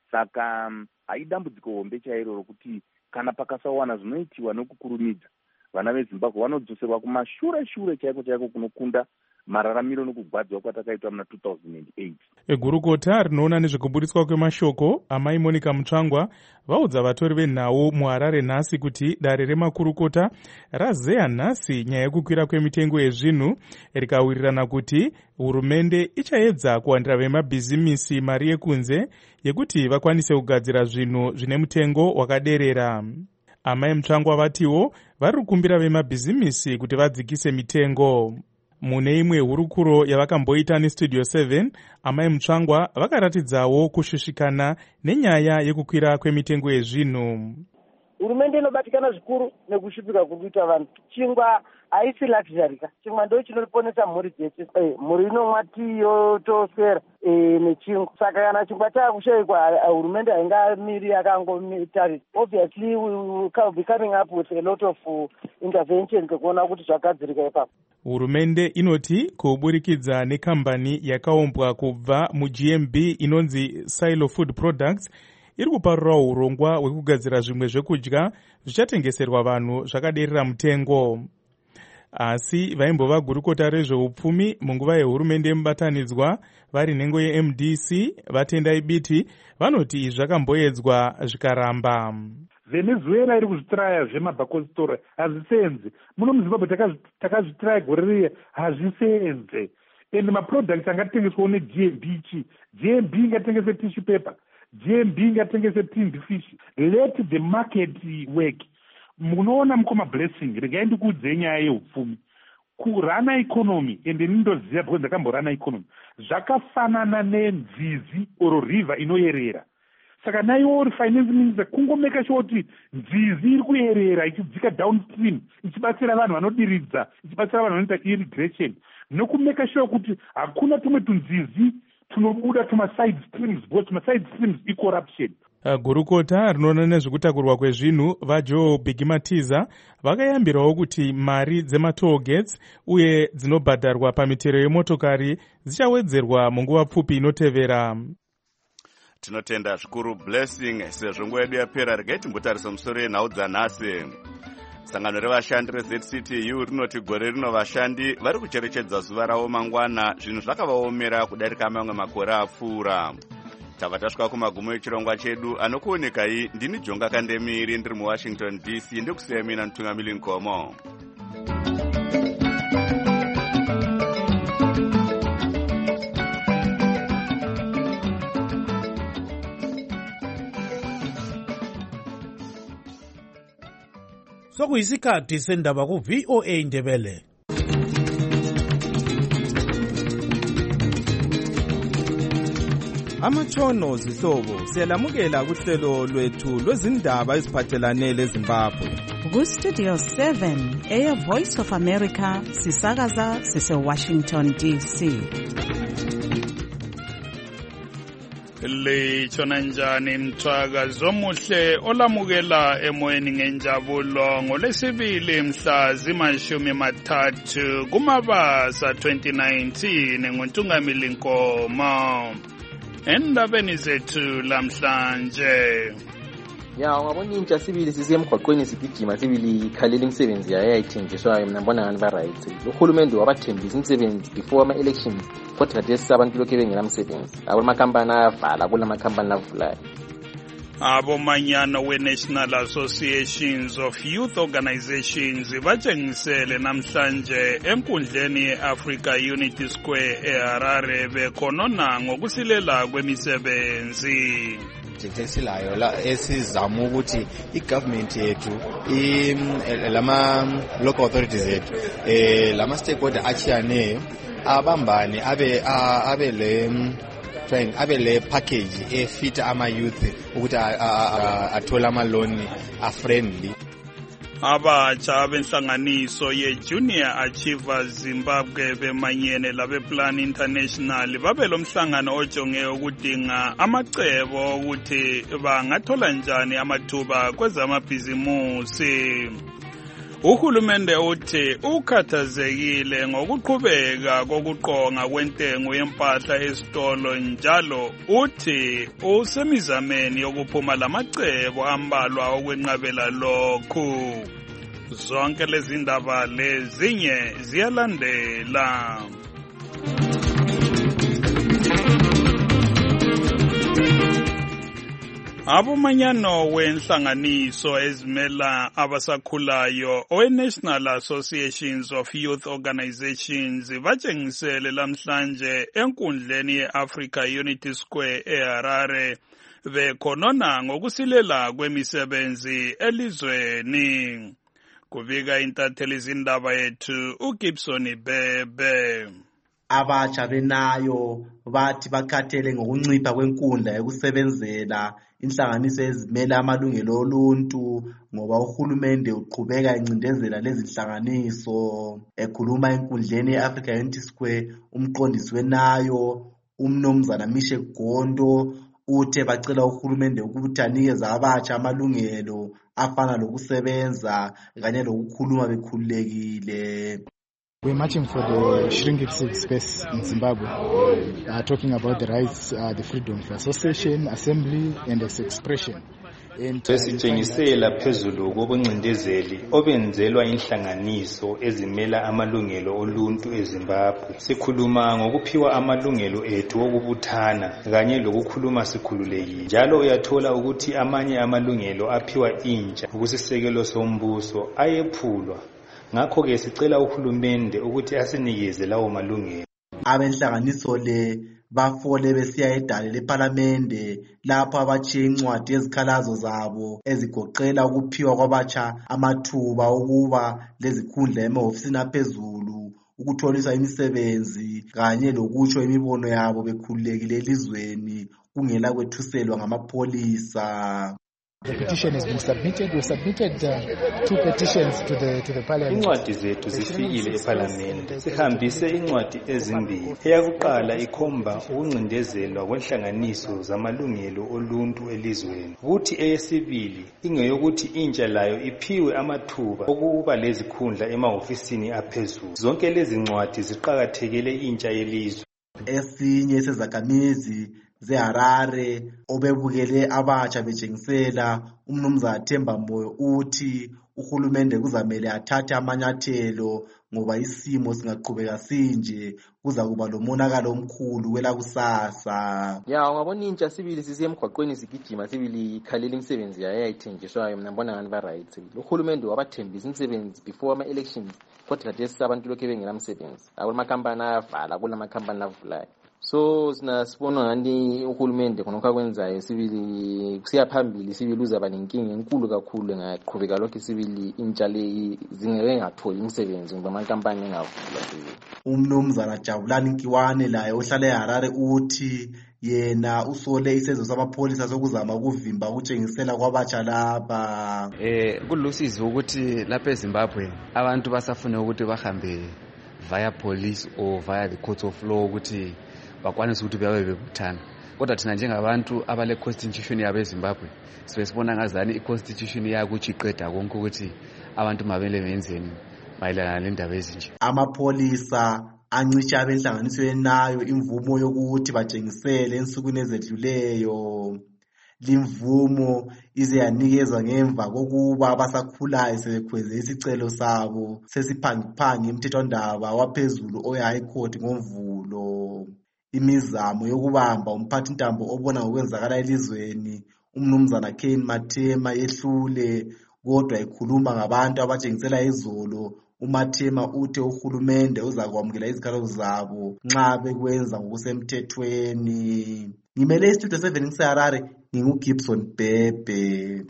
Saka haidambudziko hombe chairo rokuti kana pakasawana zvinoitiwa nokukurumidza vana veZimbabwe vanodzoserwa kumashure shure chaiko chaiko kunokunda mararamiro nokugwadzwa kwatakaitwa muna two thousand eight. Egurukota rinoona nezvekuburitswa kwemashoko amai Monica Mutsvangwa vaudza vatori venhau muHarare nhasi kuti dare remakurukota razeya nhasi nyaya yekukwira kwemitengo yezvinhu rikawirirana kuti hurumende ichaedza kuwandira vemabhizimisi mari yekunze yekuti vakwanise kugadzira zvinhu zvine mutengo wakaderera. Amai Mutsvangwa vatiwo vari kukumbira vemabhizimisi kuti vadzikise mitengo. Mune imwe hurukuro yavakamboita neStudio seven, amai Mutsvangwa vakaratidzawo kushushikana nenyaya yekukwira kwemitengo yezvinhu. Hurumende inobatikana zvikuru nekushupika kuri kuita vanhu. Chingwa haisi luxury ka. Chingwa ndo chinoponesa mhuri dzese. Eh, mhuri inomwa tiyo toswera eh nechingwa. Saka kana chingwa chakushaikwa hurumende haingamiri yakangotarisa. Obviously we will be coming up with a lot of uh, interventions kuona kuti zvagadzirika ipapo. Hurumende inoti kuburikidza nekambani yakaumbwa kubva muG M B inonzi Silo Food Products iri kuparura urongwa hwekugadzira zvimwe zvekudya zvichatengeserwa vanhu zvakaderera mutengo. Asi vaimbova gurukota rezveupfumi munguva yehurumende yemubatanidzwa vari nhengo yeM D C vatendai biti vanoti izvi zvakamboedzwa zvikaramba. Venezuela iri kuzvitiraya zvemabhakositora hazvisenze. Muno muZimbabwe takazvitiraya gore riye hazvisenze. Ende maproducts angatengeswawo neG M B ichi. G M B ingatengese tissue paper. G M B ingatengese tinned fish. Let the market work. Munoona mukoma Blessing regai ndikuudze nyaya yeupfumi. Kurana economy ende nindoziva because ndakamborana economy. Zvakafanana nenzizi oro river inoyerera. Saka naiwo finance minister kungomeka sure kuti nzizi iri kuyerera ichidzika downstream ichibatsira vanhu vanodiridza ichibatsira vanhu vanoita irrigation nokumeka sure kuti hakuna tumwe tunzizi tunobuda tumaside streams because tumaside streams icorruption. Uh, gurukota rinoona nezvekutakurwa kwezvinhu vaJoe Bigimatiza vakayambirawo kuti mari dzematoll gates uye dzinobhadharwa pamitero yemotokari dzichawedzerwa munguva pfupi inotevera. Tinotenda zvikuru Blessing, sezvo nguva yedu yapera regai timbotarisa musoro yenhau dzanhasi. Sangano revashandi reZ C T U rinoti gore rino vashandi vari kucherechedza zuva ravo mangwana, zvinhu zvakavaomera kudarika mamwe makore apfuura. Tava tasvika kumagumo echirongwa chedu, anokuonekai ndini Jonga Kandemiri ndiri muWashington D C, ndikusiya mina Mutungamiri Nkomo. sokuyisikhathi sendaba ku-V O A Ndebele. Amatshono zihlobo siyalamukela kuhlelo lwethu lwezindaba eziphathelane leZimbabwe. Ku-Studio seven, Air Voice of America, sisakaza sise-Washington D C. Litshona njani mthwakazi omuhle olamukela emoyeni ngenjabulo ngolesibili mhla zimashumi mathathu kuMabasa twenty nineteen nguNtungamili Nkomo. Endabeni zethu lamhlanje. Ya ungabona intsha sibili sisemgwaqweni sigijima sibili ikhalela imisebenzi yayo eyayithenjiswayo mina ngibona ngani ba right. Uhulumende wabathembisa imisebenzi before ama elections kodwa kade abantu lokho bengena umsebenzi. Abo makampani ayavala kulama kampani avulayo. Abomanyano we-National Associations of Youth Organizations batshengisele namhlanje enkundleni ye-Africa Unity Square eHarare bekhonona ngokusilela kwemisebenzi. Esilayo la esizama ukuthi igovernment yethu lama local authorities yethu eh lama stakeholder achiyaneyo abambane abe abe le trying abe le package efita ama youth ukuthi athola ama loan a friendly. Abatsha benhlanganiso ye-Junior Achievers Zimbabwe bemanyene labe-Plan International babelo mhlangano ojonge ukudinga amacebo ukuthi bangathola njani amathuba kwezamabhizimusi. Uhulumende uthi ukhathazekile ngokuqhubeka kokuqonga kwentengo yempahla esitolo njalo uthi usemizameni yokuphuma lamacebo ambalwa okwenqabela lokhu. Zonke lezi ndaba lezinye ziyalandela. Abomanyano wenhlanganiso ezimela abasakhulayo owe-National Associations of Youth Organizations batshengisele lamhlanje enkundleni ye-Africa Unity Square eHarare bekhonona ngokusilela kwemisebenzi elizweni. Kubika intatheli izindaba yethu uGibson Bebe. Abatsha benayo bathi bakhathele ngokuncipha kwenkundla yokusebenzela inhlanganiso ezimela amalungelo oluntu ngoba uhulumende uqhubeka encindezela lezi nhlanganiso. Ekhuluma enkundleni ye-Africa Unity Square umqondisi wenayo umnumzana Mishe Gondo uthe bacela uhulumende ukuthi anikeze abatsha amalungelo afana lokusebenza kanye lokukhuluma bekhululekile. We're marching for the shrinking space in Zimbabwe, uh, talking about the rights, uh, the freedom of association, assembly, and expression. Sesitshengisela phezulu kobuncindezeli obenzelwa inhlanganiso ezimela amalungelo oluntu eZimbabwe. Sikhuluma ngokuphiwa amalungelo ethu okubuthana kanye lokukhuluma sikhululekile. Njalo uyathola ukuthi amanye amalungelo aphiwa intsha ukusisekelo sombuso ayephulwa. Ngakho ke sicela uhulumende ukuthi asinikeze lawo malungelo. Abenhlanganiso le bafole besiya edale leParliament lapho abatshiya incwadi ezikhalazo zabo ezigoqela ukuphiwa kwabatsha amathuba okuba lezikhundla emahofisini aphezulu, ukutholiswa imisebenzi kanye lokutsho imibono yabo bekhululekile elizweni kungela kwethuselwa ngamapholisa. The petition has been submitted. We submitted uh, two petitions to the to the parliament. Incwadi zethu zifikile eParliament. Sihambise incwadi ezimbili. Eyakuqala ikhomba ukuncindezelwa kwenhlanganiso zamalungelo oluntu elizweni. Kuthi eyesibili ingeyokuthi intsha layo iphiwe amathuba okuba lezikhundla emahofisini aphezulu. Zonke lezi ncwadi ziqhakathekele intsha yelizwe. Esinye sezakhamizi zeHarare obebukele abatsha betshengisela umnumzana Themba Moyo uthi uhulumende kuzamele athathe amanyathelo ngoba isimo singaqhubeka sinje kuza kuba lomonakalo omkhulu kwela kusasa. Ya ungabona intsha sibili sisemgwaqweni sigijima sibili ikhalela imisebenzi yayo eyayithenjiswayo mina ngibona ngani ba right. Uhulumende wabathembisa imisebenzi before ama elections kodwa kade abantu lokho bengena umsebenzi. Abo makampani ayavala kulama kampani avulayo. so sina sibona ngani uhulumende khona kwakwenzayo sibili kusiya phambili sibili uzaba nenkinga enkulu kakhulu ngaqhubeka lokho sibili intshale zingeke ngatholi imisebenzi ngoba amankampani engavula sibili. Umnumzana Jabulani Nkiwane laye ohlala eHarare uthi yena usole isenzo samapholisa sokuzama ukuvimba ukutshengisela kwabatsha laba. Eh kulusizo ukuthi lapha eZimbabwe abantu basafuna ukuthi bahambe via police or via the court of law ukuthi bakwanise ukuthi babe bebuthana. Kodwa thina njengabantu abale constitution yabe eZimbabwe sibe sibona ngazani iconstitution yakho uchiqeda konke ukuthi abantu mabele benzeni mayelana nendaba ezinje. Amapholisa ancisha abenhlanganisweni nayo imvumo yokuthi batshengisele ensukwini ezedluleyo. Limvumo ize yanikezwa ngemva kokuba abasakhulayo sebekhweze isicelo sabo sesiphangiphangi emthethwandaba waphezulu oye-High Court ngoMvulo. Imizamo yokubamba umphathintambo obona ngokwenzakala elizweni umnumzana Kane Matema yehlule, kodwa ikhuluma ngabantu abatshengisela izolo. uMathema uthe uhulumende uzakwamukela izikhalo zabo nxa bekwenza ngokusemthethweni. Ngimele istudio seven ngiseHarare, nginguGibson Bebe.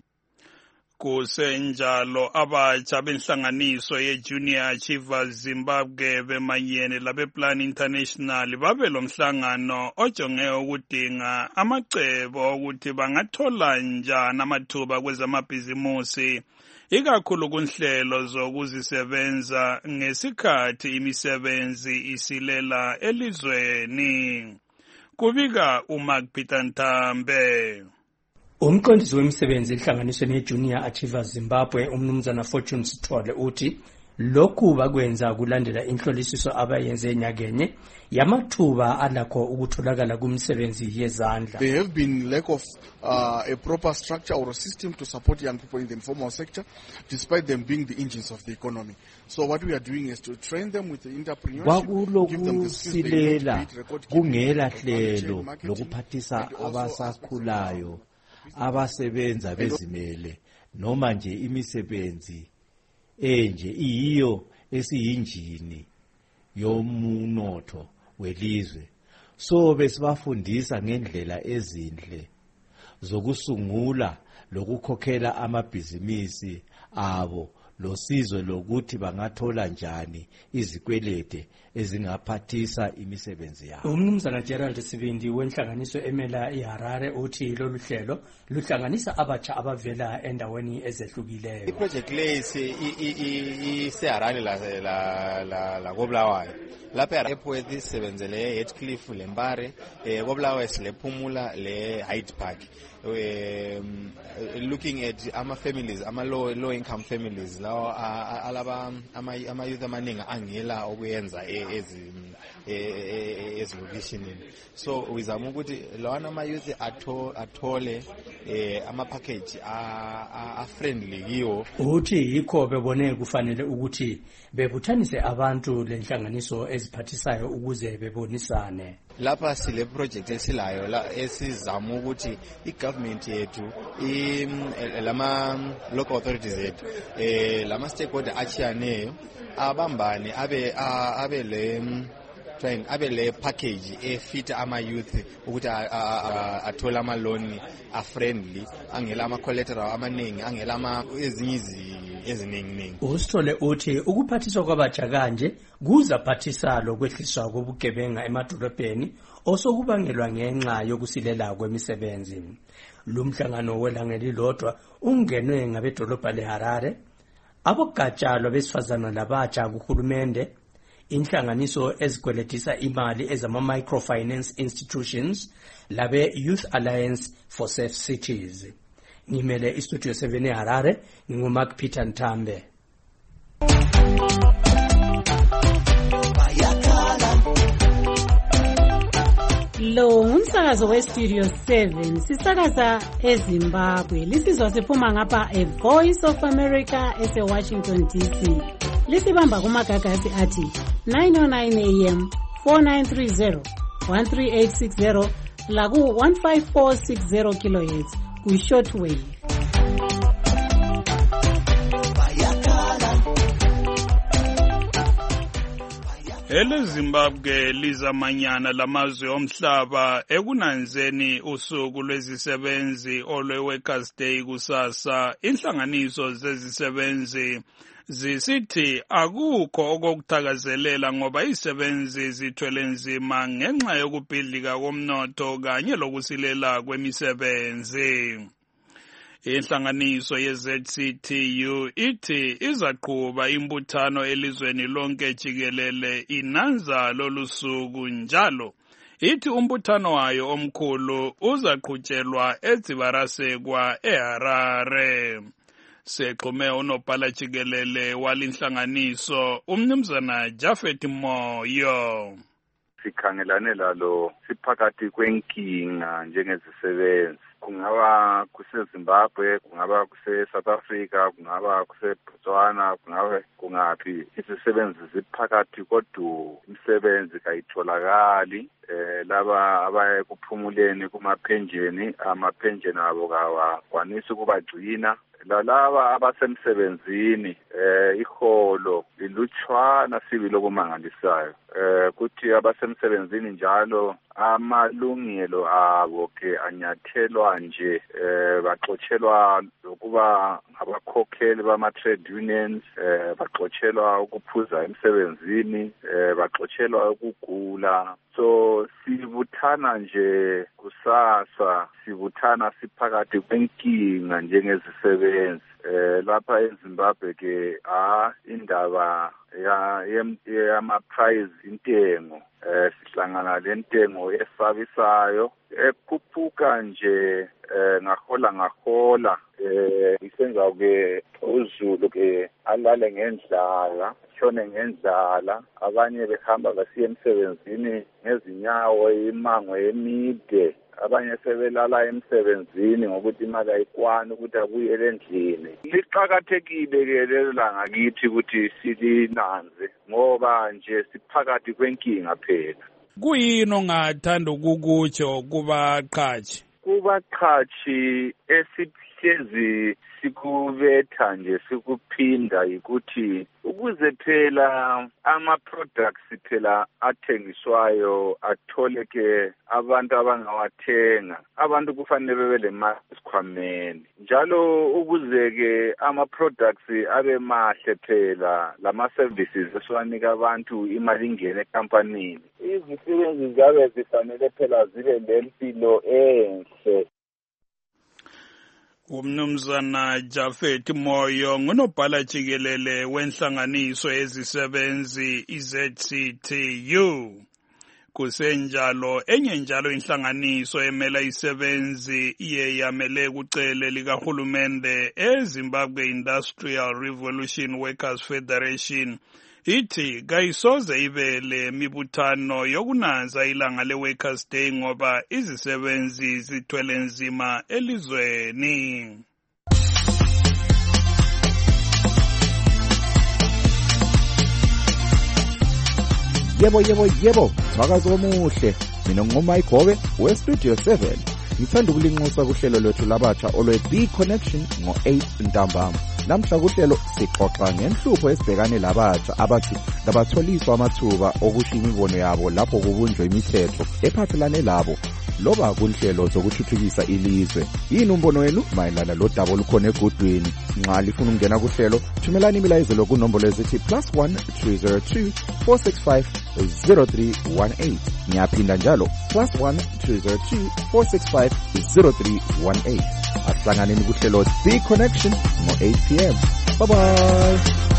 Kusenjalo abatsha benhlanganiso ye-Junior Achievers Zimbabwe bemanyene labeplan international babe lomhlangano ojonge ukudinga amacebo ukuthi bangathola njani amathuba kwezamabhizimusi ikakhulu kunhlelo zokuzisebenza ngesikhathi imisebenzi isilela elizweni. Kubika uMark Peter Ntambe. Umqondisi wemisebenzi ehlanganisweni ye-Junior Achievers Zimbabwe umnumzana Fortune Sithole uthi lokhu bakwenza kulandela inhlolisiso abayenze nyakenye yamathuba alakho ukutholakala kumsebenzi yezandla. There have been lack of uh, a proper structure or a system to support young people in the informal sector, despite them being the engines of the economy. So what we are doing is to train them with the entrepreneurship, give them the skills they need to create record keeping, lokuphathisa abasakhulayo abasebenza bezimele noma nje imisebenzi enje iyiyo esiyinjini yomunotho welizwe. So besibafundisa ngendlela ezinhle zokusungula lokukhokhela amabhizinisi abo losizo lokuthi bangathola njani izikwelede ezingaphathisa imisebenzi yabo. Umnumzana Gerald Sibindi wenhlanganiso emela iHarare uthi lolu hlelo luhlanganisa abatsha abavela endaweni ezehlukileyo. Iproject le iseHarare la la la koBulawayo. Lapha ePwethi sisebenzele eHeathcliff leMbare, eh koBulawayo silephumula le Hyde Park. Um, looking at ama families, ama low low income families, lawa alaba ama ama youth amaningi angela okuyenza ezi ezilokishini. So wizama ukuthi lawana ama youth athole ama package a friendly kiwo. Uthi yikho bebone kufanele ukuthi bebuthanise abantu lenhlanganiso eziphathisayo ukuze bebonisane. Lapha sile project esilayo la esizama ukuthi igovernment yethu lama local authorities yethu eh lama stakeholder achiyaneyo abambane abe abe le train abe le package efit ama youth ukuthi athola ama loan a friendly angela ama collateral amaningi angela ama ezinyizi eziningi. Usithole uthi ukuphathiswa kwabatsha kanje kuzaphathisa lokwehliswa kobugebenga emadolobheni osokubangelwa ngenxa yokusilela kwemisebenzi. Lumhlangano welangeli lodwa ungenwe ngabedolobha leHarare, abogatsha lwabesifazana labatsha kuhulumende, inhlanganiso ezikweletisa imali ezama microfinance institutions labe Youth Alliance for Safe Cities. Ngimele istudio seven eHarare, nginguMark Peter Ntambe. Lo ngumsakazo westudio seven sisakaza eZimbabwe. Lisizwa siphuma ngapha e Voice of America ese Washington D C. Lisibamba kumagagasi athi nine oh nine A M, four nine three zero, one three eight six zero laku one five four six zero kilohertz ku shortwave. EleZimbabwe lizamanyana lamazwe omhlaba ekunanzeni usuku lwezisebenzi olwe-Workers' Day kusasa. Inhlanganiso zezisebenzi zisithi akukho okokuthakazelela ngoba izisebenzi zithwele nzima ngenxa yokubhidlika komnotho kanye lokusilela kwemisebenzi. Inhlanganiso ye-Z C T U ithi izaqhuba imbuthano elizweni lonke jikelele inanza lolu suku njalo. Ithi umbuthano wayo omkhulu uzaqhutshelwa eDzibarasekwa eHarare. Sexhume unobhala jikelele walinhlanganiso umnumzana Japhet Moyo. Sikhangelane lalo siphakathi kwenkinga njengezisebenzi. Kungaba kuseZimbabwe, kungaba kuse-South Africa, kungaba kuse-Botswana, kungaba kungaphi. Izisebenzi ziphakathi kodwa imisebenzi kayitholakali. Eh laba abaye kuphumuleni kumaphenjeni, amaphenjeni abo kawakwanisi ukubagcina. Lalaba abasemsebenzini eh iholo lilutshwana sibi lokumangalisayo. Eh kuthi abasemsebenzini njalo amalungelo abo ke anyathelwa nje eh baxotshelwa ukuba abakhokheli bama trade unions, eh baxotshelwa ukuphuza emsebenzini, eh baxotshelwa ukugula. So sibuthana nje kusasa, sibuthana siphakathi kwenkinga njengezisebenzi. Eh lapha eZimbabwe ke ah indaba ya yama price intengo eh sihlangana lentengo esabisayo ekhuphuka nje eh ngahola ngahola eh isenza ke uzulu ke alale ngendlala, shone ngendlala, abanye behamba basiya emsebenzini ngezinyawo imango emide, abanye sebelala emsebenzini ngokuthi imali ayikwani ukuthi abuyele endlini. Liqhakathekile ke lelo ngakithi ukuthi silinanze ngoba nje siphakathi kwenkinga phela. Kuyini ongathanda ukukutsho kubaqhashi? Kubaqhashi esihlezi sikubetha nje sikuphinda ukuthi ukuze phela ama products phela athengiswayo atholeke abantu abangawathenga, abantu kufanele bebe lemali esikhwameni. Njalo ukuze ke ama products abe mahle phela lama services esiwanika abantu imali ingene ekampanini, izisebenzi zabe zifanele phela zibe lempilo enhle. Umnumzana Japhet Moyo ngunobhala jikelele wenhlanganiso ezisebenzi i-Z C T U. Kusenjalo enye njalo inhlanganiso emela isebenzi iye yamele kucele likahulumende eZimbabwe Industrial Revolution Workers Federation ithi kayisoze ibe le mibuthano yokunanza ilanga le-Workers' Day ngoba izisebenzi zithwele nzima elizweni. Yebo yebo yebo, makazo omuhle. Mina ngumai Khobe we-Studio seven. Ngithanda ukulinxusa kuhlelo lwethu labatsha olwe The Connection ngo eight ntambama. Namhla kuhlelo sixoxa ngenhlupho esibhekane labatsha abathi ngabatholiswa amathuba okusho imibono yabo lapho kubunjwe imithetho ephathelane labo loba kunhlelo zokuthuthukisa ilizwe. Yini umbono wenu mayelana lodaba olukhona egudwini? Nxa lifuna ukungena kuhlelo, thumelani imilayezelo kunombolo ezithi plus one three zero two four six five zero three one eight. Ngiyaphinda njalo plus one three zero two four six five zero three one eight. Asihlanganeni kuhlelo The Connection ngo eight p m. Bye bye.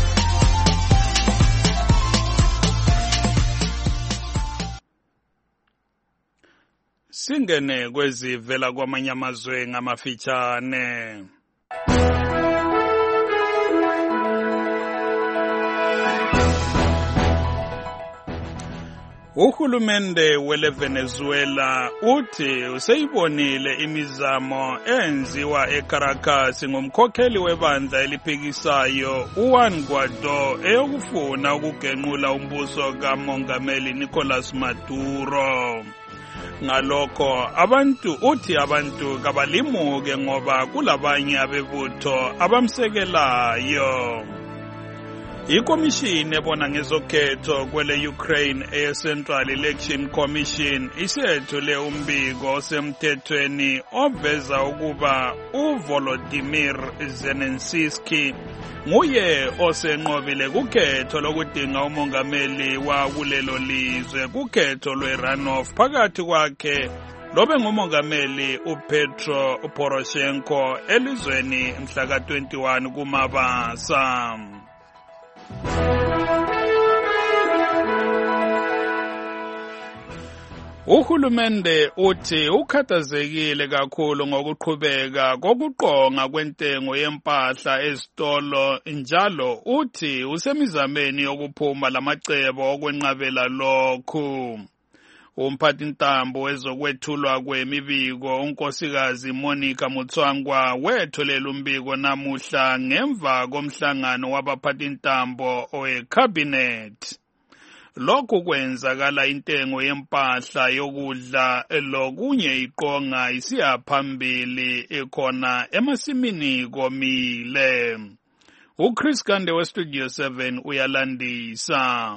Singene kwezivela kwamanye amazwe ngamafitshane. Uhulumende wele Venezuela uthi useyibonile imizamo enziwa eCaracas ngumkhokheli webandla eliphikisayo uJuan Guaido eyokufuna ukugenqula umbuso kaMongameli Nicolas Maduro. Ngalokho abantu uthi abantu kabalimuke ngoba kulabanye abebutho abamsekelayo. Ikomishini ebona ngezokhetho kwele Ukraine eCentral Election Commission isethule umbiko osemthethweni oveza ukuba uVolodymyr Zelensky nguye osenqobile kukhetho lokudinga umongameli wa kulelo lizwe kukhetho lwe-runoff phakathi kwakhe lobe ngumongameli uPetro Poroshenko elizweni mhla ka twenty-one kuMabasa. Uhulumende uthi ukhathazekile kakhulu ngokuqhubeka kokuqonga kwentengo yempahla ezitolo njalo uthi usemizameni yokuphuma lamacebo okwenqabela lokhu. Umphathintambo wezokwethulwa kwemibiko unkosikazi Monica Mutswangwa wethulela umbiko namuhla ngemva komhlangano wabaphathintambo owecabinet. Lokhu kwenzakala intengo yempahla yokudla lokunye iqonga isiya phambili ekhona emasimini komile. uChris Kande weStudio seven uyalandisa.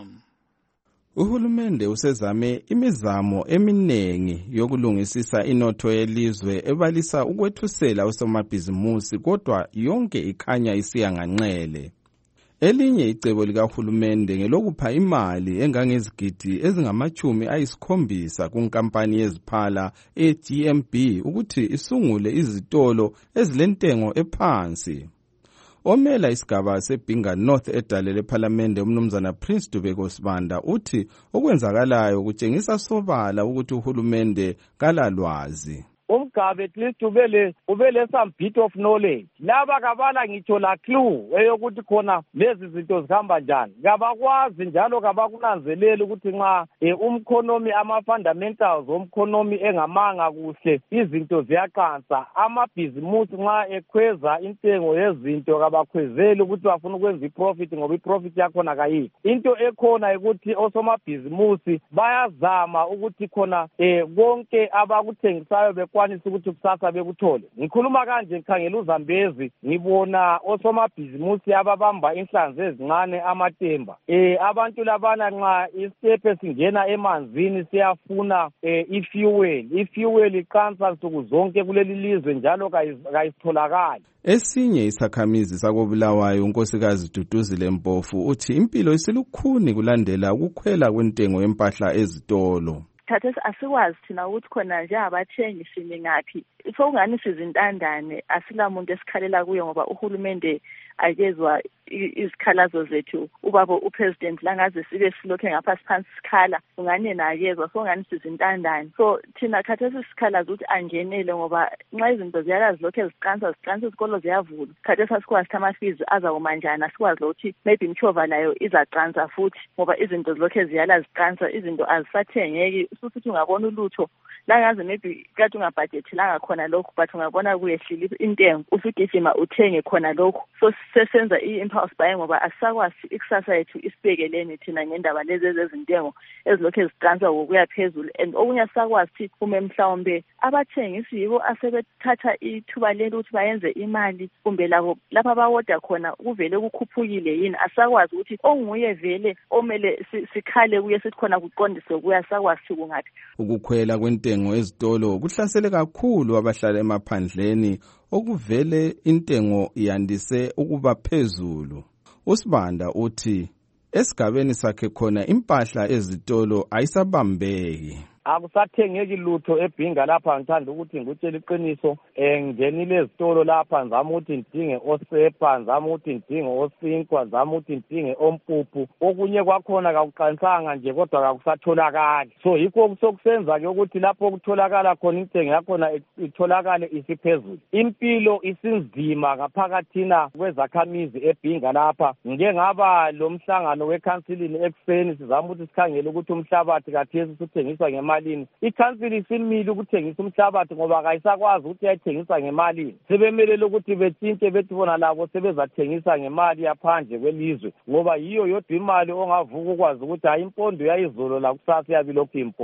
Uhulumende usezame imizamo eminengi yokulungisisa inotho yelizwe ebalisa ukwethusela usomabhizimusi kodwa yonke ikhanya isiya nganxele. Elinye icebo likahulumende ngelokupha imali engangezigidi ezingamachumi ayisikhombisa kunkampani yeziphala e-G M B ukuthi isungule izitolo ezilentengo ephansi. Omela isigaba seBinga North edalele ePhalamende umnumzana Prince Dubeko Sibanda uthi okwenzakalayo kutshengisa sobala ukuthi uhulumende kalalwazi. Umgabe at least ubele ubele some bit of knowledge laba kabala ngitsho la clue eyokuthi khona lezi zinto zihamba njani kabakwazi njalo kabakunanzelela ukuthi nxa umkhonomi ama fundamentals omkhonomi engamanga kuhle izinto ziyaqansa amabhizimusi nxa ekhweza intengo yezinto kabakhwezeli ukuthi bafuna ukwenza iprofit ngoba iprofit yakhona kayikho into ekhona ukuthi osomabhizimusi bayazama ukuthi khona konke abakuthengisayo kwanisa ukuthi kusasa bekuthole. Ngikhuluma kanje ngikhangela uZambezi ngibona osomabhizimusi ababamba inhlanzi ezincane amatemba. Eh abantu labana nxa istepe singena emanzini siyafuna eh, ifuel. Ifuel iqansa nsuku zonke kuleli lizwe njalo kayitholakali. Esinye isakhamizi sakobulawayo unkosikazi Duduzile Mpofu uthi impilo isilukhuni kulandela ukukhwela kwentengo yempahla ezitolo. Thatha asikwazi thina ukuthi khona nje abathengi sime ngaphi sokungani sizintandane asilamuntu esikhalela kuyo ngoba uhulumende akezwa izikhalazo zethu ubaba upresident langaze sibe silokhe ngapha siphansi sikhala ungani yena akezwa sokungani sizintandane so thina khathesi sikhalaza ukuthi angenele ngoba nxa izinto ziyala zilokhe ziqansa ziqansa izikolo ziyavula khathesi asikwazi thama fees azawomanjani asikwazi ukuthi maybe imchova layo izaqansa futhi ngoba izinto zilokhe ziyala ziqansa izinto azisathengeki usuthi ungabona ulutho langaze maybe kade ungabudgetilanga khona lokho but ungabona kuyehlile intengo usugijima uthenge khona lokho so sesenza i-impulse buying ngoba asakwazi ikusasa yethu isibekeleni thina ngendaba lezi ezezintengo ezilokhu eziqansa ngokuya phezulu and okunye asakwazi ukuthi kume mhlawumbe abathengisi yibo asebethatha ithuba lelo ukuthi bayenze imali kumbe labo lapha bawoda khona kuvele kukhuphukile yini asakwazi ukuthi onguye vele omele sikhale kuye sithi khona kuqondiswe kuya asakwazi kungaphi. Ukukhwela kwentengo ezitolo kuhlasele kakhulu abahlala emaphandleni okuvele intengo yandise ukuba phezulu. Usibanda uthi esigabeni sakhe khona impahla ezitolo ayisabambeki. Akusathengeki lutho eBinga lapha ngithanda ukuthi ngikutshela iqiniso eh ngenile ezitolo lapha ngizama ukuthi ngidinge osepa ngizama ukuthi ngidinge osinkwa ngizama ukuthi ngidinge ompuphu okunye kwakhona kakuqanisanga nje kodwa kakusatholakala so yikho sokusenza ke ukuthi lapho kutholakala khona intengo yakhona itholakale isiphezulu impilo isinzima ngaphakathina kwezakhamizi eBinga lapha ngike ngaba lo mhlangano weCouncilini ekuseni sizama ukuthi sikhangele ukuthi umhlabathi kathesi usuthengiswa ngemali ikhansili isimile ukuthengisa umhlabathi ngoba kayisakwazi ukuthi ayithengisa ngemali sebemelele ukuthi bethinте bethi bona labo sebezathengisa ngemali yaphandle kwelizwe ngoba yiyo yodwa imali ongavuka ukwazi ukuthi hayi impondo yayizolo la kusasa yabilokhu impondo.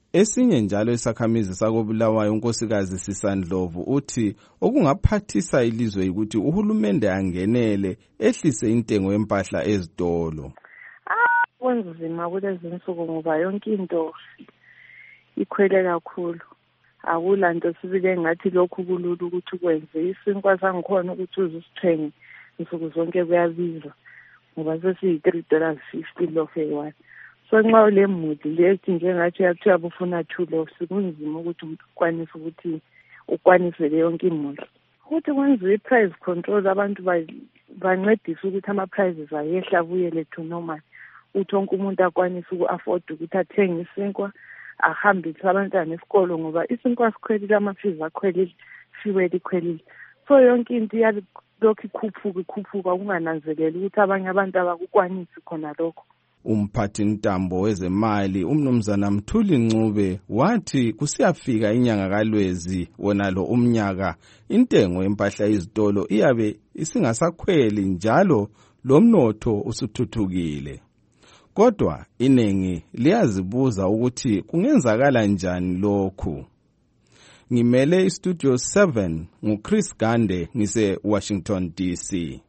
Esinye njalo isakhamizi sakobulawayo unkosikazi Sisandlovu uthi okungaphathisa ilizwe ukuthi uhulumende angenele ehlise intengo yempahla ezitolo. Ah, kunzima kulezi nsuku ngoba yonke into ikhwele kakhulu. Akulanto sibile ngathi lokhu kulula ukuthi ukwenze isinkwa sangikhona ukuthi uzisithenge insuku zonke kuyabiza ngoba sesiyi three dollars fifty loaf eyi-one. So nxa ule mudi lethi njengathi uyathiwa bufuna two loaves kunzima ukuthi umuntu ukwanise ukuthi ukwanise le yonke imuli. Ukuthi kwenziwe i-price control abantu bancedise ukuthi ama-prices ayehla abuyele to normal. Uthi wonke umuntu akwanise uku-afford ukuthi athenge isinkwa ahambise abantwana esikolo ngoba isinkwa sikhwelile, amafizi akhwelile, fuel ikhwelile. So yonke into iyalokhu ikhuphuka ikhuphuka kungananzeleli ukuthi abanye abantu abakukwanisi khona lokho. Umphathi ntambo wezemali umnumzana Mthuli Ncube wathi kusiyafika inyanga kaLwezi wonalo umnyaka intengo yempahla izitolo iyabe isingasakhweli njalo lomnotho usuthuthukile. Kodwa inengi liyazibuza ukuthi kungenzakala njani lokhu. Ngimele istudio seven nguChris Gande ngise Washington D C.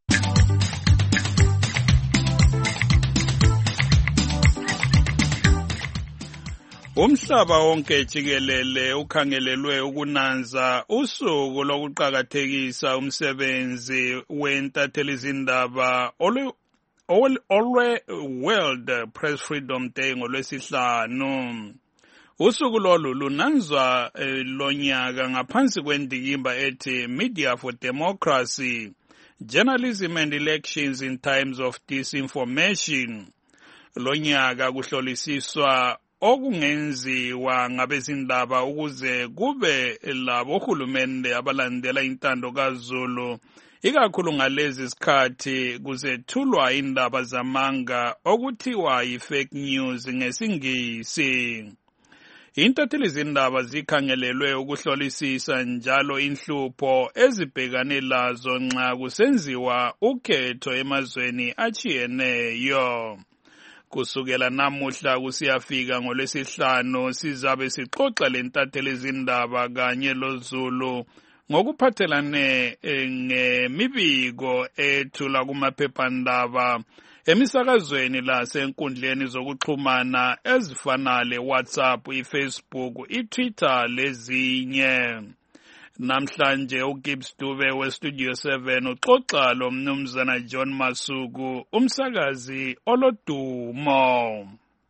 Umhlaba wonke jikelele ukhangelelwe ukunanza usuku lokuqhakathekisa umsebenzi wentathelizindaba olwe World Press Freedom Day ngolwesihlanu. Usuku lolu lunanzwa lonyaka ngaphansi kwendikimba ethi Media for Democracy, Journalism and Elections in Times of Disinformation. Lonyaka kuhlolisiswa okungenziwa ngabezindaba ukuze kube labohulumende abalandela intando kaZulu, ikakhulu ngalezi sikhathi kuzethulwa indaba zamanga okuthiwa yi-fake news ngesingisi. Intathelizindaba zikhangelelwe ukuhlolisisa njalo inhlupho ezibhekane lazo nxa kusenziwa ukhetho emazweni achiyeneyo. Kusukela namuhla kusiyafika ngolwesihlanu sizabe sixoxa lentathelizindaba kanye loZulu ngokuphathelane ngemibiko ethula kumaphephandaba emisakazweni lasenkundleni zokuxhumana ezifana le-WhatsApp, i-Facebook, i-Twitter lezinye. Namhlanje uGibbs Dube weStudio seven uxoxa lo mnumzana John Masuku, umsakazi olodumo.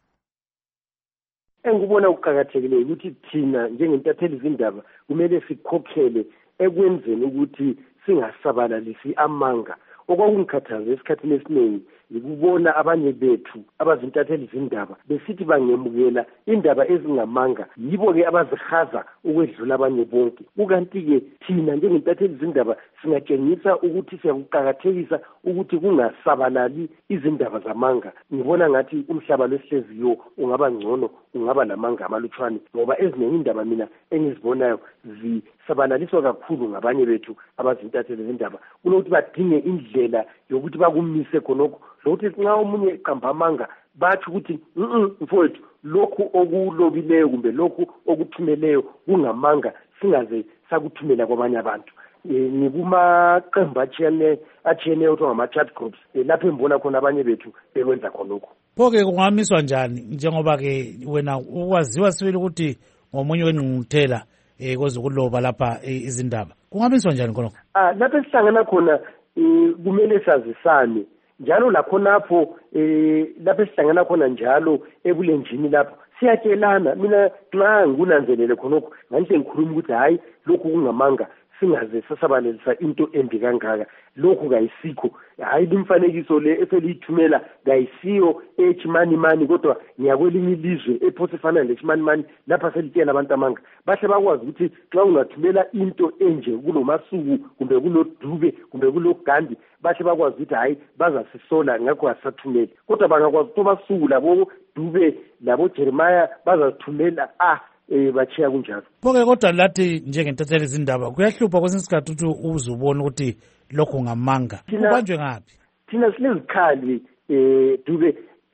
Engibona ukuqhakathekile ukuthi thina njengentathelizindaba kumele sikhokhele ekwenzeni ukuthi singasabalalisi amanga. Okwakungikhathaza esikhathini esiningi ngikubona abanye bethu abazintathelizindaba besithi bangemukela indaba ezingamanga, yibo-ke abazihaza ukwedlula abanye bonke. Ukanti-ke thina njengentathelizindaba singatshengisa ukuthi siyakuqakathekisa ukuthi kungasabalali izindaba zamanga. Ngibona ngathi umhlaba lwesihleziyo ungaba ngcono, ungaba lamanga amalutshwane, ngoba eziningi indaba mina engizibonayo zisabalaliswa kakhulu ngabanye bethu abazintathelizindaba kunokuthi badinge indlela yokuthi bakumise khonokho, lokuthi nxa omunye eqamba amanga bathi ukuthi mfowethu lokhu okulobileyo kumbe lokhu okuthumeleyo kungamanga, singaze sakuthumela kwabanye abantu. Nikumaqembu atshiyeneyo othiwa ngama-chat groups lapho embona khona abanye bethu bekwenza khonokho. Pho-ke kungamiswa njani njengoba-ke wena ukwaziwa sibili ukuthi ngomunye wengqungquthela um kwezokuloba lapha izindaba, kungamiswa njani khonokho? Ah, lapho esihlangana khona kumele sazisane njalo lakhonapho eh lapho esihlangana khona njalo ebulenjini lapho siyatshelana. Mina nxa ngikunanzelele khonokho nganhle ngikhuluma ukuthi hayi lokhu kungamanga, singaze sasabalelisa into embi kangaka. Lokhu kayisikho, hayi imfanekiso le eseliyithumela kayisiyo echimani mani, kodwa ngiyakwelinye ilizwe ephosifana lechimani mani lapha selitshela abantu amanga. Bahle bakwazi ukuthi xa ungathumela into enje kulomasuku kumbe kulodube kumbe kulogandi, bahle bakwazi ukuthi hayi bazasisola ngakho asathumeli. Kodwa bangakwazi ukuthi basuku labo Dube labo Jeremiah bazasithumela ah eh bachiya kunjalo. Pho-ke kodwa lathi njengentathelizindaba kuyahlupha kwesinye isikhathi ukuthi uzubona ukuthi lokho ngamanga. Kubanjwe ngaphi? Thina silezikhali eh Dube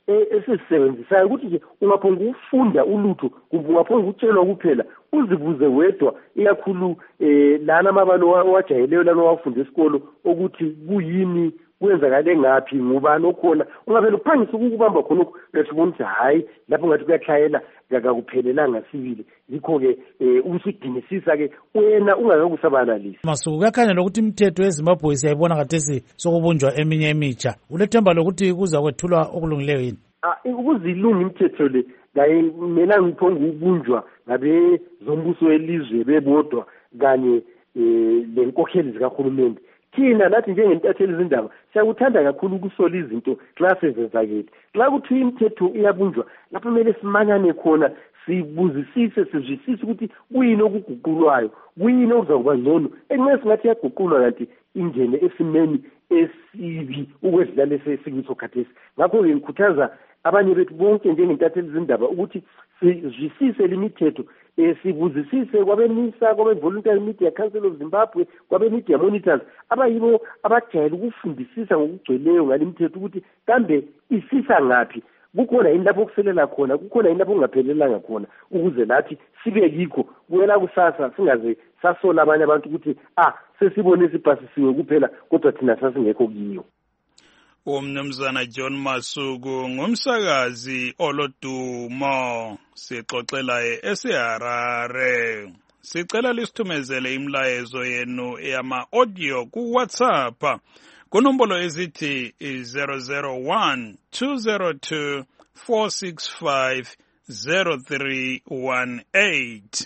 esisebenzisayo ukuthi nje ungaphonga ufunda ulutho ungaphonga utshelwa kuphela uzibuze wedwa ikakhulu eh lana amabalo wajayeleyo lana wafunda esikolo ukuthi kuyini kwenzakale ngaphi ngubani okhona ungavela uphangisa ukubamba khona lesibona ukuthi hayi lapho ngathi kuyahlayela akakuphelelanga sibili yikho ke usidinisisa ke wena ungakakusabalalisi Masuku kuyakhanya lokuthi imithetho eZimbabwe siyayibona kathesi sokubunjwa eminye emitsha ulethemba lokuthi kuza kwethulwa okulungileyo yini ah ukuzilunga imithetho le ngaye mina ngiphonga ubunjwa ngabe zombuso welizwe bebodwa kanye lenkokheli zikahulumende thina nathi njengentatheli izindaba siyakuthanda kakhulu ukusola izinto classes ezakhe xa kuthi imithetho iyabunjwa lapho kumele simanyane khona sibuzisise sizwisise ukuthi kuyini okuguqulwayo kuyini okuzakuba ngcono enqese ngathi yaguqulwa kanti ingene esimeni esibi ukwedlala lesikuso khathesi ngakho ngikhuthaza abanye bethu bonke njengentatheli izindaba ukuthi sizwisise limithetho esibuzisise kwabenisa kwabe Voluntary Media Council of Zimbabwe kwabe media monitors abayibo abajayele ukufundisisa ngokugcweleyo ngalimithetho ukuthi kambe isisa ngapi kukhona yini lapho kuselela khona kukhona yini lapho kungaphelelanga khona ukuze nathi sibe yikho kuwela kusasa singaze sasola abanye abantu ukuthi ah sesibone sibhasisiwe kuphela kodwa thina sasingekho kiyo Umnumzana John Masuku ngumsakazi olodumo sixoxela eSeharare sicela lisithumezele imlayezo yenu eyama audio ku WhatsApp kunombolo ezithi zero zero one two zero two four six five zero three one eight.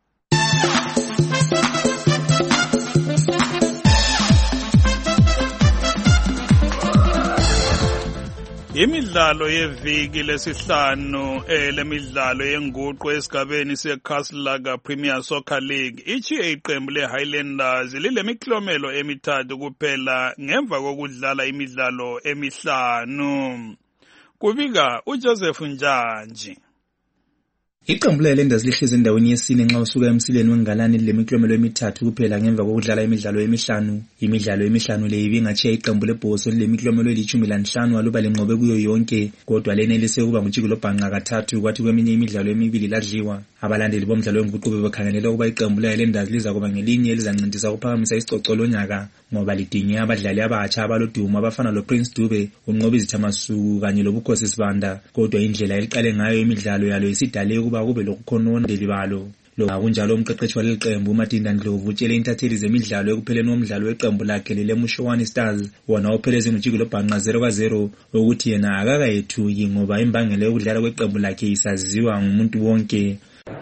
Imidlalo yeviki lesihlanu elemidlalo yenguqu esigabeni seKaslaga Premier Soccer League ichiye iqembu leHighlanders lilemiklomelo emithathu kuphela ngemva kokudlala imidlalo emihlanu. Kubika uJoseph Njanji. Iqembu leHighlanders lihlezi endaweni yesine nxa usuka emsileni wengalani lemiklomelo emithathu kuphela ngemva kokudlala imidlalo emihlanu. Imidlalo emihlanu le ibingatshiya iqembu leBhoso lemiklomelo elitshumi lanhlanu aluba lenqobe kuyo yonke kodwa lenelise ukuba ngujikelo bhanqa kathathu kwathi kweminye imidlalo emibili ladliwa. Abalandeli bomdlalo wenguqu bebekhangelela ukuba iqembu leHighlanders liza kuba ngelinye elizancintisa ukuphakamisa isicoco lonyaka ngoba lidinge abadlali abatsha abalodumo abafana loPrince Dube, uNqobizitha Masuku kanye loBukhosi Sibanda kodwa indlela eliqale ngayo imidlalo yalo isidale ukuba kube lokukhonona delibalo. Lo akunjalo umqeqeshi waleqembu uMatinda Ndlovu utshele intatheli zemidlalo ekupheleni komdlalo weqembu lakhe leMushowani Stars wona opheleze ngojikelo bhanqa zero ka zero ukuthi yena akakayethuki ngoba imbangela yokudlala kweqembu lakhe isaziwa ngumuntu wonke.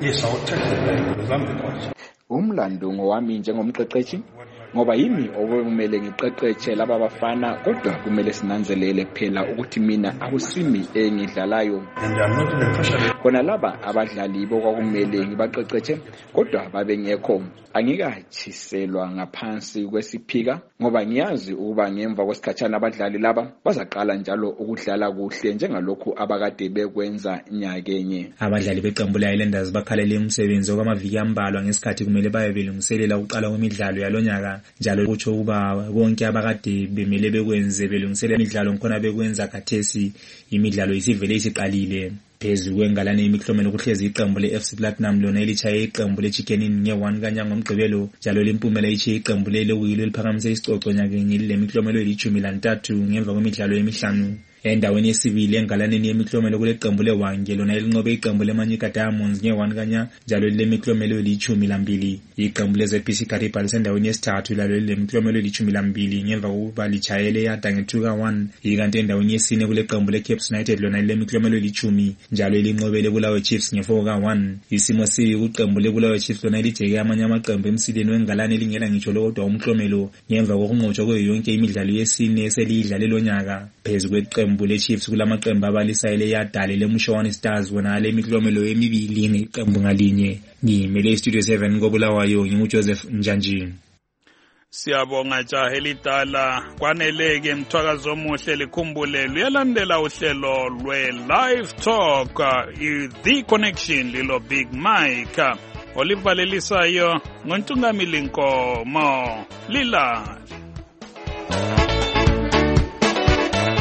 Umlando ngowami njengomqeqeshi ngoba yimi okumele ngiqeqeshe laba bafana kodwa kumele sinanzelele phela ukuthi mina akusimi engidlalayo khona laba abadlali bokwakumele ngibaqeqeshe kodwa babe ngekho angikatshiselwa ngaphansi kwesiphika ngoba ngiyazi ukuba ngemva kwesikhatshana abadlali laba bazaqala njalo ukudlala kuhle njengalokhu abakade bekwenza nyakenye. Abadlali beqembu leHighlanders bakhalele umsebenzi okwamaviki ambalwa ngesikhathi kumele baye belungiselela ukuqala kwemidlalo yalonyaka njalo kutsho ukuba bonke abakade bemele bekwenze belungiselela imidlalo nkhona bekwenza kathesi imidlalo isivele isiqalile. Phezu kwengalane imiklomelo kuhlezi iqembu le-F C Platinum lona elichaye iqembu leChickenini nge-one kanyanga ngomgqibelo njalo limpumela ichiye iqembu lelewilo eliphakamise isicoco nyakenye lemiklomelo elithumi lantathu ngemva kwemidlalo emihlanu. Endaweni yesibili engalaneni yemiklomelo kuleqembu leWange lona elinqobe iqembu leManyika Diamonds nge-one kanya njalo lilemiklomelo elithumi lambili. Iqembu leZ P C Kariba lisendaweni yesithathu lalo lilemiklomelo elithumi lambili ngemva kokuba litshayele yada nge-two ka one. Ikanti endaweni yesine kuleqembu leCapes United lona lilemiklomelo elithumi njalo linqobele Bulawayo Chiefs nge-four ka one. Isimo sibi kuqembu leBulawayo Chiefs lona lijeke amanye amaqembu emsileni wengalane lingela ngitsho kodwa umklomelo ngemva kokunqotshwa kuyo yonke imidlalo yesine eselidlale lonyaka. Phezu kweqembu le Chiefs kulamaqembu abalisayele yadale leMushowani Stars wona lemiklomelo emibili ngeqembu ngalinye. Ngimele Studio seven koBulawayo nginguJoseph Njanji. Siyabonga jahe lidala kwaneleke mthwakazo omuhle likhumbule luyalandela uhlelo lwe-Live Talk i-The Connection lilo Big Mike olivalelisayo ngoNtungamili Nkomo lila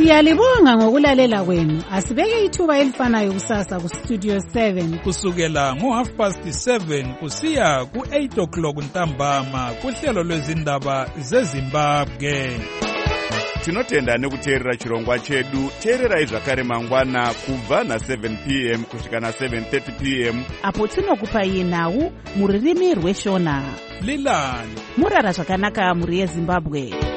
Siyalibonga ngokulalela kwenu. Asibeke ithuba elifanayo kusasa ku Studio seven kusukela ngo half past seven kusiya ku eight o'clock ntambama kuhlelo lwezindaba zeZimbabwe. Tinotenda nekuteerera chirongwa chedu. Teererai zvakare mangwana kubva na seven p m kusvika na seven thirty p m apo tinokupai nhau muririmi rweshona. Lilani murara zvakanaka muri yeZimbabwe.